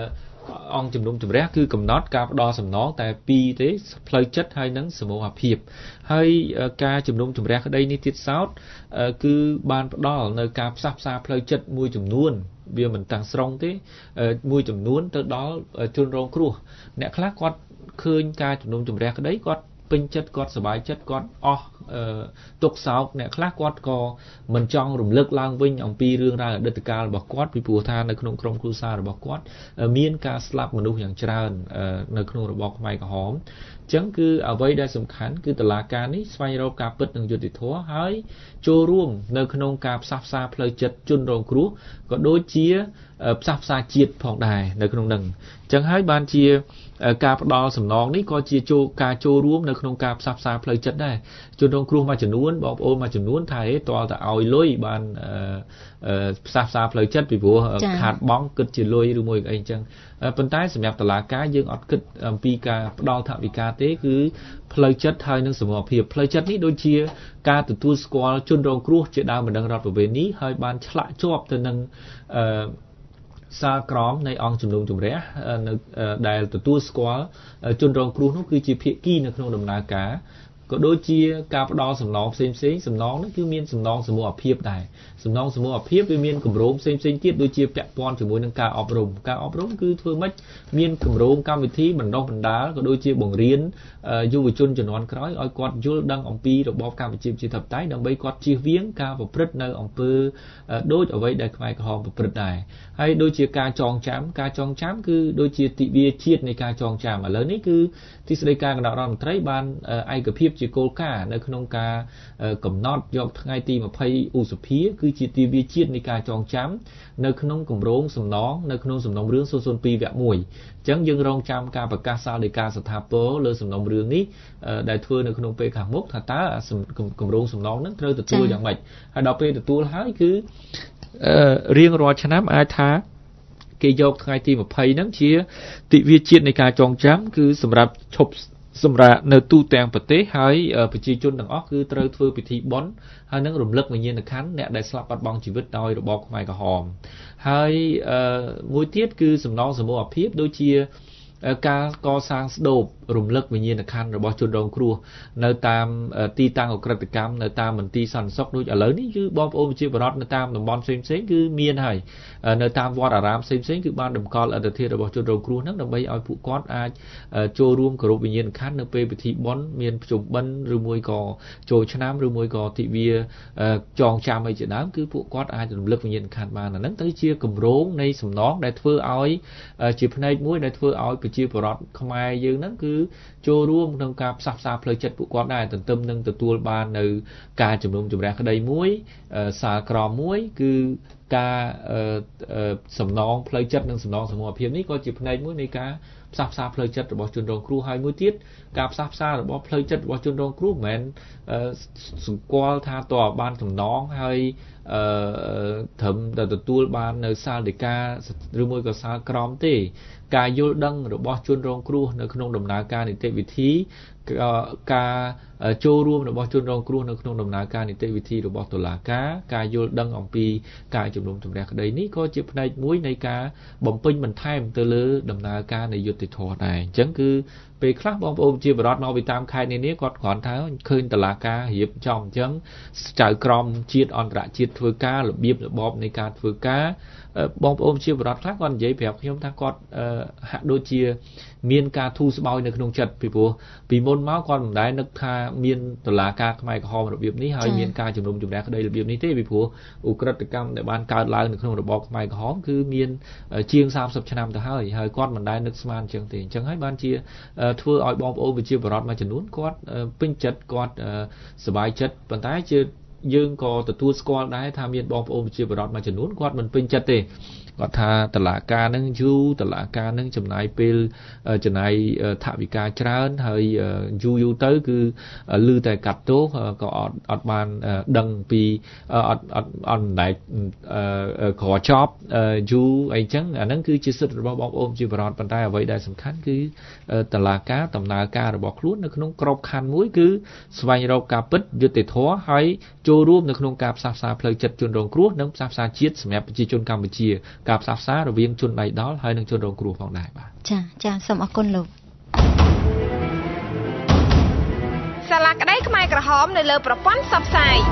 អង្គជំនុំជម្រះគឺកំណត់ការផ្ដល់សំណងតែពីរទេផ្លូវចិត្តហើយនឹងសមូហភាពហើយការជំនុំជម្រះក្តីនេះទៀតសោតគឺបានផ្ដល់នៅការផ្សះផ្សាផ្លូវចិត្តមួយចំនួនវាមិនតាំងស្រុងទេមួយចំនួនទៅដល់ជនរងគ្រោះអ្នកខ្លះគាត់ឃើញការជំនុំជម្រះក្តីគាត់ពេញចិត្តគាត់សប្បាយចិត្តគាត់អស់ទុកសោកអ្នកខ្លះគាត់ក៏មិនចង់រំលឹកឡើងវិញអំពីរឿងរ៉ាវអតីតកាលរបស់គាត់ពីព្រោះថានៅក្នុងក្រុមគ្រួសាររបស់គាត់មានការស្លាប់មនុស្សយ៉ាងច្រើននៅក្នុងរបបខ្មែរក្រហមអញ្ចឹងគឺអ្វីដែលសំខាន់គឺតុលាការនេះស្វែងរកការពិតនិងយុត្តិធម៌ហើយចូលរួមនៅក្នុងការផ្សះផ្សាផ្លូវចិត្តជនរងគ្រោះក៏ដូចជាផ្សះផ្សាជាតិផងដែរនៅក្នុងនឹងអញ្ចឹងហើយបានជាការផ្ដល់សំណងនេះក៏ជាចូលការចូលរួមនៅក្នុងការផ្សះផ្សាផ្លូវចិត្តដែរជនរងគ្រោះមួយចំនួនបងប្អូនមួយចំនួនថាហេតើតើឲ្យលុយបានផ្សះផ្សាផ្លូវចិត្តពីព្រោះខាតបង់គិតជាលុយឬមួយអីអញ្ចឹងប៉ុន្តែសម្រាប់តុលាការយើងអត់គិតអំពីការផ្ដល់ថវិកាទេគឺផ្លូវចិត្តហើយនឹងសមូហភាពផ្លូវចិត្តនេះដូចជាការទទួលស្គាល់ជនរងគ្រោះជាដើមបណ្ដឹងរដ្ឋប្រវេណីហើយបានឆ្លាក់ជាប់ទៅនឹងអឺសាលក្រមនៃអង្គជំនុំជម្រះនៅដែលទទួលស្គាល់ជនរងគ្រោះនោះគឺជាភាគីនៅក្នុងដំណើរការក៏ដូចជាការផ្ដល់សំណងផ្សេងផ្សេងសំណងនោះគឺមានសំណងសមូហភាពដែរសំណងសមូហភាពវាមានគម្រោងផ្សេងផ្សេងទៀតដូចជាពាក់ព័ន្ធជាមួយនឹងការអប់រំការអប់រំគឺធ្វើម៉េចមានគម្រោងកម្មវិធីបណ្ដុះបណ្ដាលក៏ដូចជាបង្រៀនយុវជនជំនាន់ក្រោយឲ្យគាត់យល់ដឹងអំពីរបបកម្ពុជាប្រជាធិបតេយ្យដើម្បីគាត់ជៀសវាងការប្រព្រឹត្តនៅអំពើដូចអ្វីដែលខ្មែរក្រហមប្រព្រឹត្តដែរហើយដូចជាការចងចាំការចងចាំគឺដូចជាទិវាជាតិនៃការចងចាំឥឡូវនេះគឺទីស្តីការគណៈរដ្ឋមន្ត្រីបានឯកភាពជាគោលការណ៍នៅក្នុងការកំណត់យកថ្ងៃទីម្ភៃឧសភាគឺជាទិវាជាតិនៃការចងចាំនៅក្នុងគម្រោងសំណងនៅក្នុងសំណុំរឿងศูนย์ศูนย์ពីរវគ្គមួយអញ្ចឹងយើងរងចាំការប្រកាសសាលដីកាស្ថាពរលើសំណុំរឿងនេះដែលធ្វើនៅក្នុងពេលខាងមុខថាតើគម្រោងសំណងហ្នឹងត្រូវទទួលយ៉ាងម៉េចហើយដល់ពេលទទួលហើយគឺរៀងរាល់ឆ្នាំអាចថាគេយកថ្ងៃទីម្ភៃហ្នឹងជាទិវាជាតិនៃការចងចាំគឺសម្រាប់ឈប់សម្រាប់នៅទូទាំងប្រទេសហើយប្រជាជនទាំងអស់គឺត្រូវធ្វើពិធីបុណ្យហើយនឹងរំលឹកវិញ្ញាណក្ខន្ធអ្នកដែលស្លាប់បាត់បង់ជីវិតដោយរបបខ្មែរក្រហមហើយមួយទៀតគឺសំណងសមូហភាពដូចជាការកសាងស្ដូបរំលឹកវិញ្ញាណក្ខន្ធរបស់ជនរងគ្រោះនៅតាមទីតាំងអក្រិតកម្មនៅតាមមន្ទីរសន្តិសុខដូចឥឡូវនេះគឺបងប្អូនប្រជាពលរដ្ឋនៅតាមតំបន់ផ្សេងផ្សេងគឺមានហើយនៅតាមវត្តអារាមផ្សេងផ្សេងគឺបានតម្កល់អត្តធាតុរបស់ជនរងគ្រោះហ្នឹងដើម្បីឲ្យពួកគាត់អាចចូលរួមគោរពវិញ្ញាណក្ខន្ធនៅពេលពិធីបុណ្យមានភ្ជុំបិណ្ឌឬមួយក៏ចូលឆ្នាំឬមួយក៏ទិវាចងចាំអីជាដើមគឺពួកគាត់អាចរំលឹកវិញ្ញាណក្ខន្ធបានអាហ្នឹងទៅជាគម្រោងនៃសំណងដែលធ្វើឲ្យជាផ្នែកមួយដែលធ្វើឲ្យប្រជាពលរដ្ឋខ្មែរយើងហ្នឹងគឺចូលរួមក្នុងការផ្សះផ្សាផ្លូវចិត្តពួកគាត់ដែរទន្ទឹមនឹងទទួលបាននៅការជំនុំជម្រះក្តីមួយសាលក្រមមួយគឺការសំណងផ្លូវចិត្តនិងសំណងសមូហភាពនេះក៏ជាផ្នែកមួយនៃការផ្សះផ្សាផ្លូវចិត្តរបស់ជនរងគ្រោះហើយមួយទៀតការផ្សះផ្សារបស់ផ្លូវចិត្តរបស់ជនរងគ្រោះមិនមែនសង្កល់ថាតើបានសំណងហើយអឺត្រឹមតែទទួលបាននៅសាលដីកាឬមួយក៏សាលក្រមទេការយល់ដឹងរបស់ជនរងគ្រោះនៅក្នុងដំណើរការនីតិវិធីការចូលរួមរបស់ជនរងគ្រោះនៅក្នុងដំណើរការនីតិវិធីរបស់តុលាការការយល់ដឹងអំពីការជំនុំជម្រះក្តីនេះក៏ជាផ្នែកមួយនៃការបំពេញបន្ថែមទៅលើដំណើរការនៃយុត្តិធម៌ដែរអញ្ចឹងគឺពេលខ្លះបងប្អូនជាបរិវត្តមកពីតាមខេត្តនានាគាត់គ្រាន់ថាឃើញតុលាការរៀបចំអញ្ចឹងចៅក្រមជាតិអន្តរជាតិធ្វើការរបៀបរបបនៃការធ្វើការបងប្អូនជាបរិវត្តខ្លះគាត់និយាយប្រាប់ខ្ញុំថាគាត់ហាក់ដូចជាមានការធូរស្បើយនៅក្នុងចិត្តពីព្រោះពីមុនមកគាត់មិនដែលនឹកថាមានតុលាការខ្មែរក្រហមរបៀបនេះហើយមានការជំនុំជម្រះក្តីរបៀបនេះទេពីព្រោះឧក្រិដ្ឋកម្មដែលបានកើតឡើងនៅក្នុងរបបខ្មែរក្រហមគឺមានជាងសាមសិបឆ្នាំទៅហើយហើយគាត់មិនដែលនឹកស្មានអញ្ចឹងទេអញ្ចឹងហើយបានជាធ្វើឲ្យបងប្អូនប្រជាពលរដ្ឋមួយចំនួនគាត់ពេញចិត្តគាត់សប្បាយចិត្តប៉ុន្តែជាយើងក៏ទទួលស្គាល់ដែរថាមានបងប្អូនប្រជាពលរដ្ឋមួយចំនួនគាត់មិនពេញចិត្តទេគាត់ថាតឡាការនឹងយូរតឡាការនឹងចំណាយពេលចំណាយថវិកាច្រើនហើយយូរយូរទៅគឺលឺតែកាត់ទោសក៏អត់អត់បានដឹងពីអត់អត់អត់ដែកក្រចប់យូរអីចឹងអាហ្នឹងគឺជាសិទ្ធិរបស់បងប្អូនជាបរិវត្តប៉ុន្តែអ្វីដែលសំខាន់គឺតឡាការដំណើរការរបស់ខ្លួននៅក្នុងក្របខ័ណ្ឌមួយគឺស្វែងរកការពិតយុត្តិធម៌ហើយចូលរួមនៅក្នុងការផ្សះផ្សាផ្លូវចិត្តជនរងគ្រោះនិងផ្សះផ្សាជាតិសម្រាប់ប្រជាជនកម្ពុជាការផ្សះផ្សាររវាងជនដៃដល់ហើយនិងជនរងគ្រោះផងដែរបាទចាចាសូមអរគុណលោកសាលាក្តីខ្មែរក្រហមនៅលើប្រព័ន្ធផ្សព្វផ្សាយ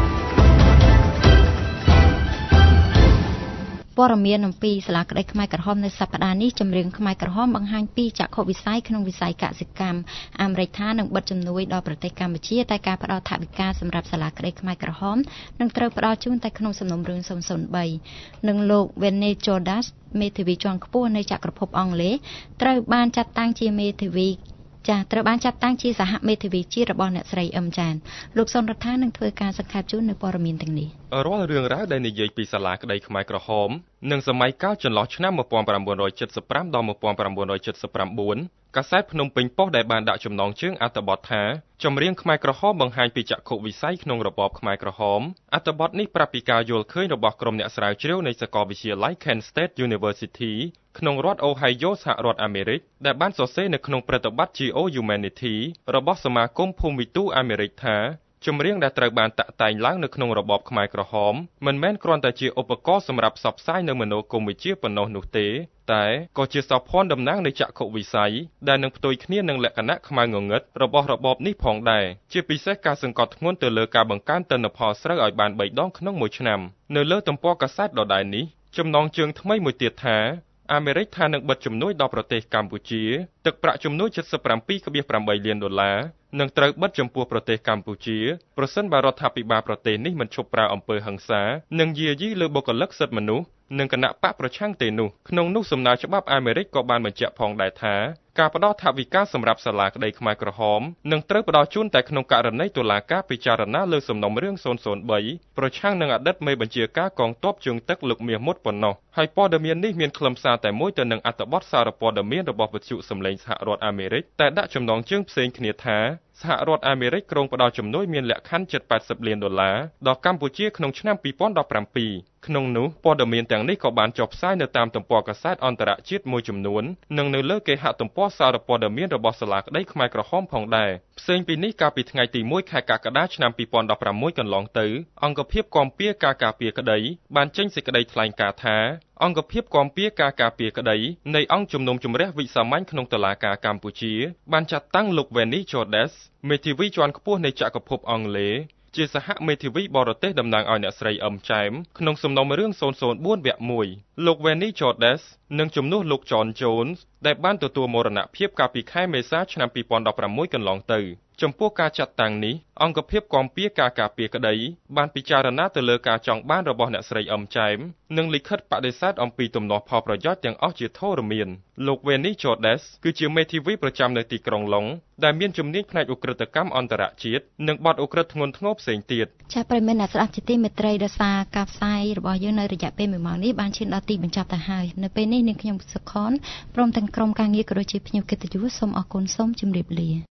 ព័ត៌មានអំពីសាលាក្តីខ្មែរក្រហមនៅសប្តាហ៍នេះចម្រៀងខ្មែរក្រហមបង្ហាញពីចក្ខុវិស័យក្នុងវិស័យកសិកម្មអាមេរិកថានឹងបិទជំនួយដល់ប្រទេសកម្ពុជាតែការផ្តល់ថវិកាសម្រាប់សាលាក្តីខ្មែរក្រហមនឹងត្រូវផ្តល់ជូនតែក្នុងសំណុំរឿងศูนย์ ศูนย์ បីនិងលោក Vene Jordas មេធាវីជាន់ខ្ពស់នៃចក្រភពអង់គ្លេសត្រូវបានចាត់តាំងជាមេធាវីចាត្រូវបានចាត់តាំងជាសហមេធាវីជាតិរបស់អ្នកស្រីអឹមចានលោកសុនរដ្ឋានឹងធ្វើការសង្ខេបជូននៅព័ត៌មានទាំងនេះរាល់រឿងរ៉ាវដែលនិយាយពីសាលាក្តីខ្មែរក្រហមនិងសម័យកាលចន្លោះឆ្នាំmột nghìn chín trăm七十五ដល់một nghìn chín trăm七十九កាសែតភ្នំពេញប៉ុស្តិ៍ដែលបានដាក់ចំណងជើងអត្ថបទថាចម្រៀងខ្មែរក្រហមបង្ហាញពីចក្ខុវិស័យក្នុងរបបខ្មែរក្រហមអត្ថបទនេះប្រាប់ពីការយល់ឃើញរបស់ក្រុមអ្នកស្រាវជ្រាវនៃសាកលវិទ្យាល័យ Kent State University ក្នុងរដ្ឋ Ohio សហរដ្ឋអាមេរិកដែលបានសរសេរនៅក្នុងប្រតិបត្តិ Geo-Humanity របស់សមាគមភូមិវិទូអាមេរិកថាចម្រៀងដែលត្រូវបានតាក់តែងឡើងនៅក្នុងរបបខ្មែរក្រហមមិនមែនគ្រាន់តែជាឧបករណ៍សម្រាប់ផ្សព្វផ្សាយនៅមនោគមវិជ្ជាប៉ុណ្ណោះនោះទេតែក៏ជាសោភ័ណតំណាងនៃចក្ខុវិស័យដែលនឹងផ្ទុយគ្នានឹងលក្ខណៈខ្មៅងងឹតរបស់របបនេះផងដែរជាពិសេសការសង្កត់ធ្ងន់ទៅលើការបង្កើនទិន្នផលស្រូវឲ្យបានបីដងក្នុងមួយឆ្នាំនៅលើទំព័រកាសែតដដែលនេះចំណងជើងថ្មីមួយទៀតថាអាមេរិកថានឹងបិទជំនួយដល់ប្រទេសកម្ពុជាទឹកប្រាក់ជំនួយ 七十七点八 លានដុល្លារនឹងត្រូវបិទចំពោះប្រទេសកម្ពុជាប្រសិនបើរដ្ឋាភិបាលប្រទេសនេះមិនឈប់ប្រើអំពើហិង្សានិងយាយីលើបុគ្គលិកសិទ្ធិមនុស្សនិងគណៈបកប្រឆាំងទេនោះក្នុងនោះសំណើច្បាប់អាមេរិកក៏បានបញ្ជាក់ផងដែរថាការផ្ដល់ថវិកាសម្រាប់សាលាក្តីខ្មែរក្រហមនឹងត្រូវផ្ដល់ជូនតែក្នុងករណីតុលាការពិចារណាលើសំណុំរឿងศูนย์ ศูนย์ បីប្រឆាំងនឹងអតីតមេបញ្ជាការកងទ័ពជើងទឹកលោកមាសមុតប៉ុណ្ណោះហើយព័ត៌មាននេះមានខ្លឹមសារតែមួយទៅនឹងអត្ថបទសារព័ត៌មានរបស់វិទ្យុសម្លេងសហរដ្ឋអាមេរិកតែដាក់ចំណងជើងផ្សេងគ្នាថាសហរដ្ឋអាមេរិកក្រុងផ្ដល់ជំនួយមានលក្ខខណ្ឌ ជិត แปดสิบ លានដុល្លារដល់កម្ពុជាក្នុងឆ្នាំពីរពាន់ដប់ប្រាំពីរក្នុងនោះព័ត៌មានទាំងនេះក៏បានចុះផ្សាយនៅតាមទំព័រកាសែតអន្តរជាតិមួយចំនួននិងនៅលើគេហទំព័រសារព័ត៌មានរបស់សាលាក្តីខ្មែរក្រហមផងដែរផ្សេងពីនេះកាលពីថ្ងៃទីមួយខែកក្កដាឆ្នាំពីរពាន់ដប់ប្រាំមួយកន្លងទៅអង្គភាពគាំពារការការពារក្តីបានចេញសេចក្តីថ្លែងការណ៍ថាអង្គភាពគាំពារការការពារក្តីនៃអង្គជំនុំជម្រះវិសាមញ្ញក្នុងតុលាការកម្ពុជាបានចាត់តាំងលោក Vene Jordas មេធាវីជាន់ខ្ពស់នៃចក្រភពអង់គ្លេសជាសហមេធាវីបរទេសតំណាងឲ្យអ្នកស្រីអឹមចែមក្នុងសំណុំរឿងศูนย์ ศูนย์ បួន វគ្គមួយលោក Vene Jordas នឹងជំនួសលោក John Jones ដែលបានទទួលមរណភាពកាលពីខែមេសាឆ្នាំពីរពាន់ដប់ប្រាំមួយកន្លងទៅចំពោះការចាត់តាំងនេះអង្គភាពគាំពារការការពារក្តីបានពិចារណាទៅលើការចង់បានរបស់អ្នកស្រីអឹមចែមនិងលិខិតបដិសេធអំពីទំនាស់ផលប្រយោជន៍ទាំងអស់ជាធរមានលោក Vene Jordas គឺជាមេធាវីប្រចាំនៅទីក្រុងឡុងដែលមានជំនាញផ្នែកឧក្រិដ្ឋកម្មអន្តរជាតិនិងបទឧក្រិដ្ឋធ្ងន់ធ្ងរផ្សេងទៀតចា៎ប្រិយមិត្តអ្នកស្ដាប់ជាទីមេត្រីដោយសារការផ្សាយរបស់យើងនៅរយៈពេលមួយម៉ោងនេះបានឈានដល់ទីបញ្ចប់ទៅហើយនៅពេលនេះនាងខ្ញុំសុខនព្រមទាំងក្រុមការងារក៏ដូចជាភ្ញៀវកិត្តិយសសូមអរគុណសូមជម្រាបលា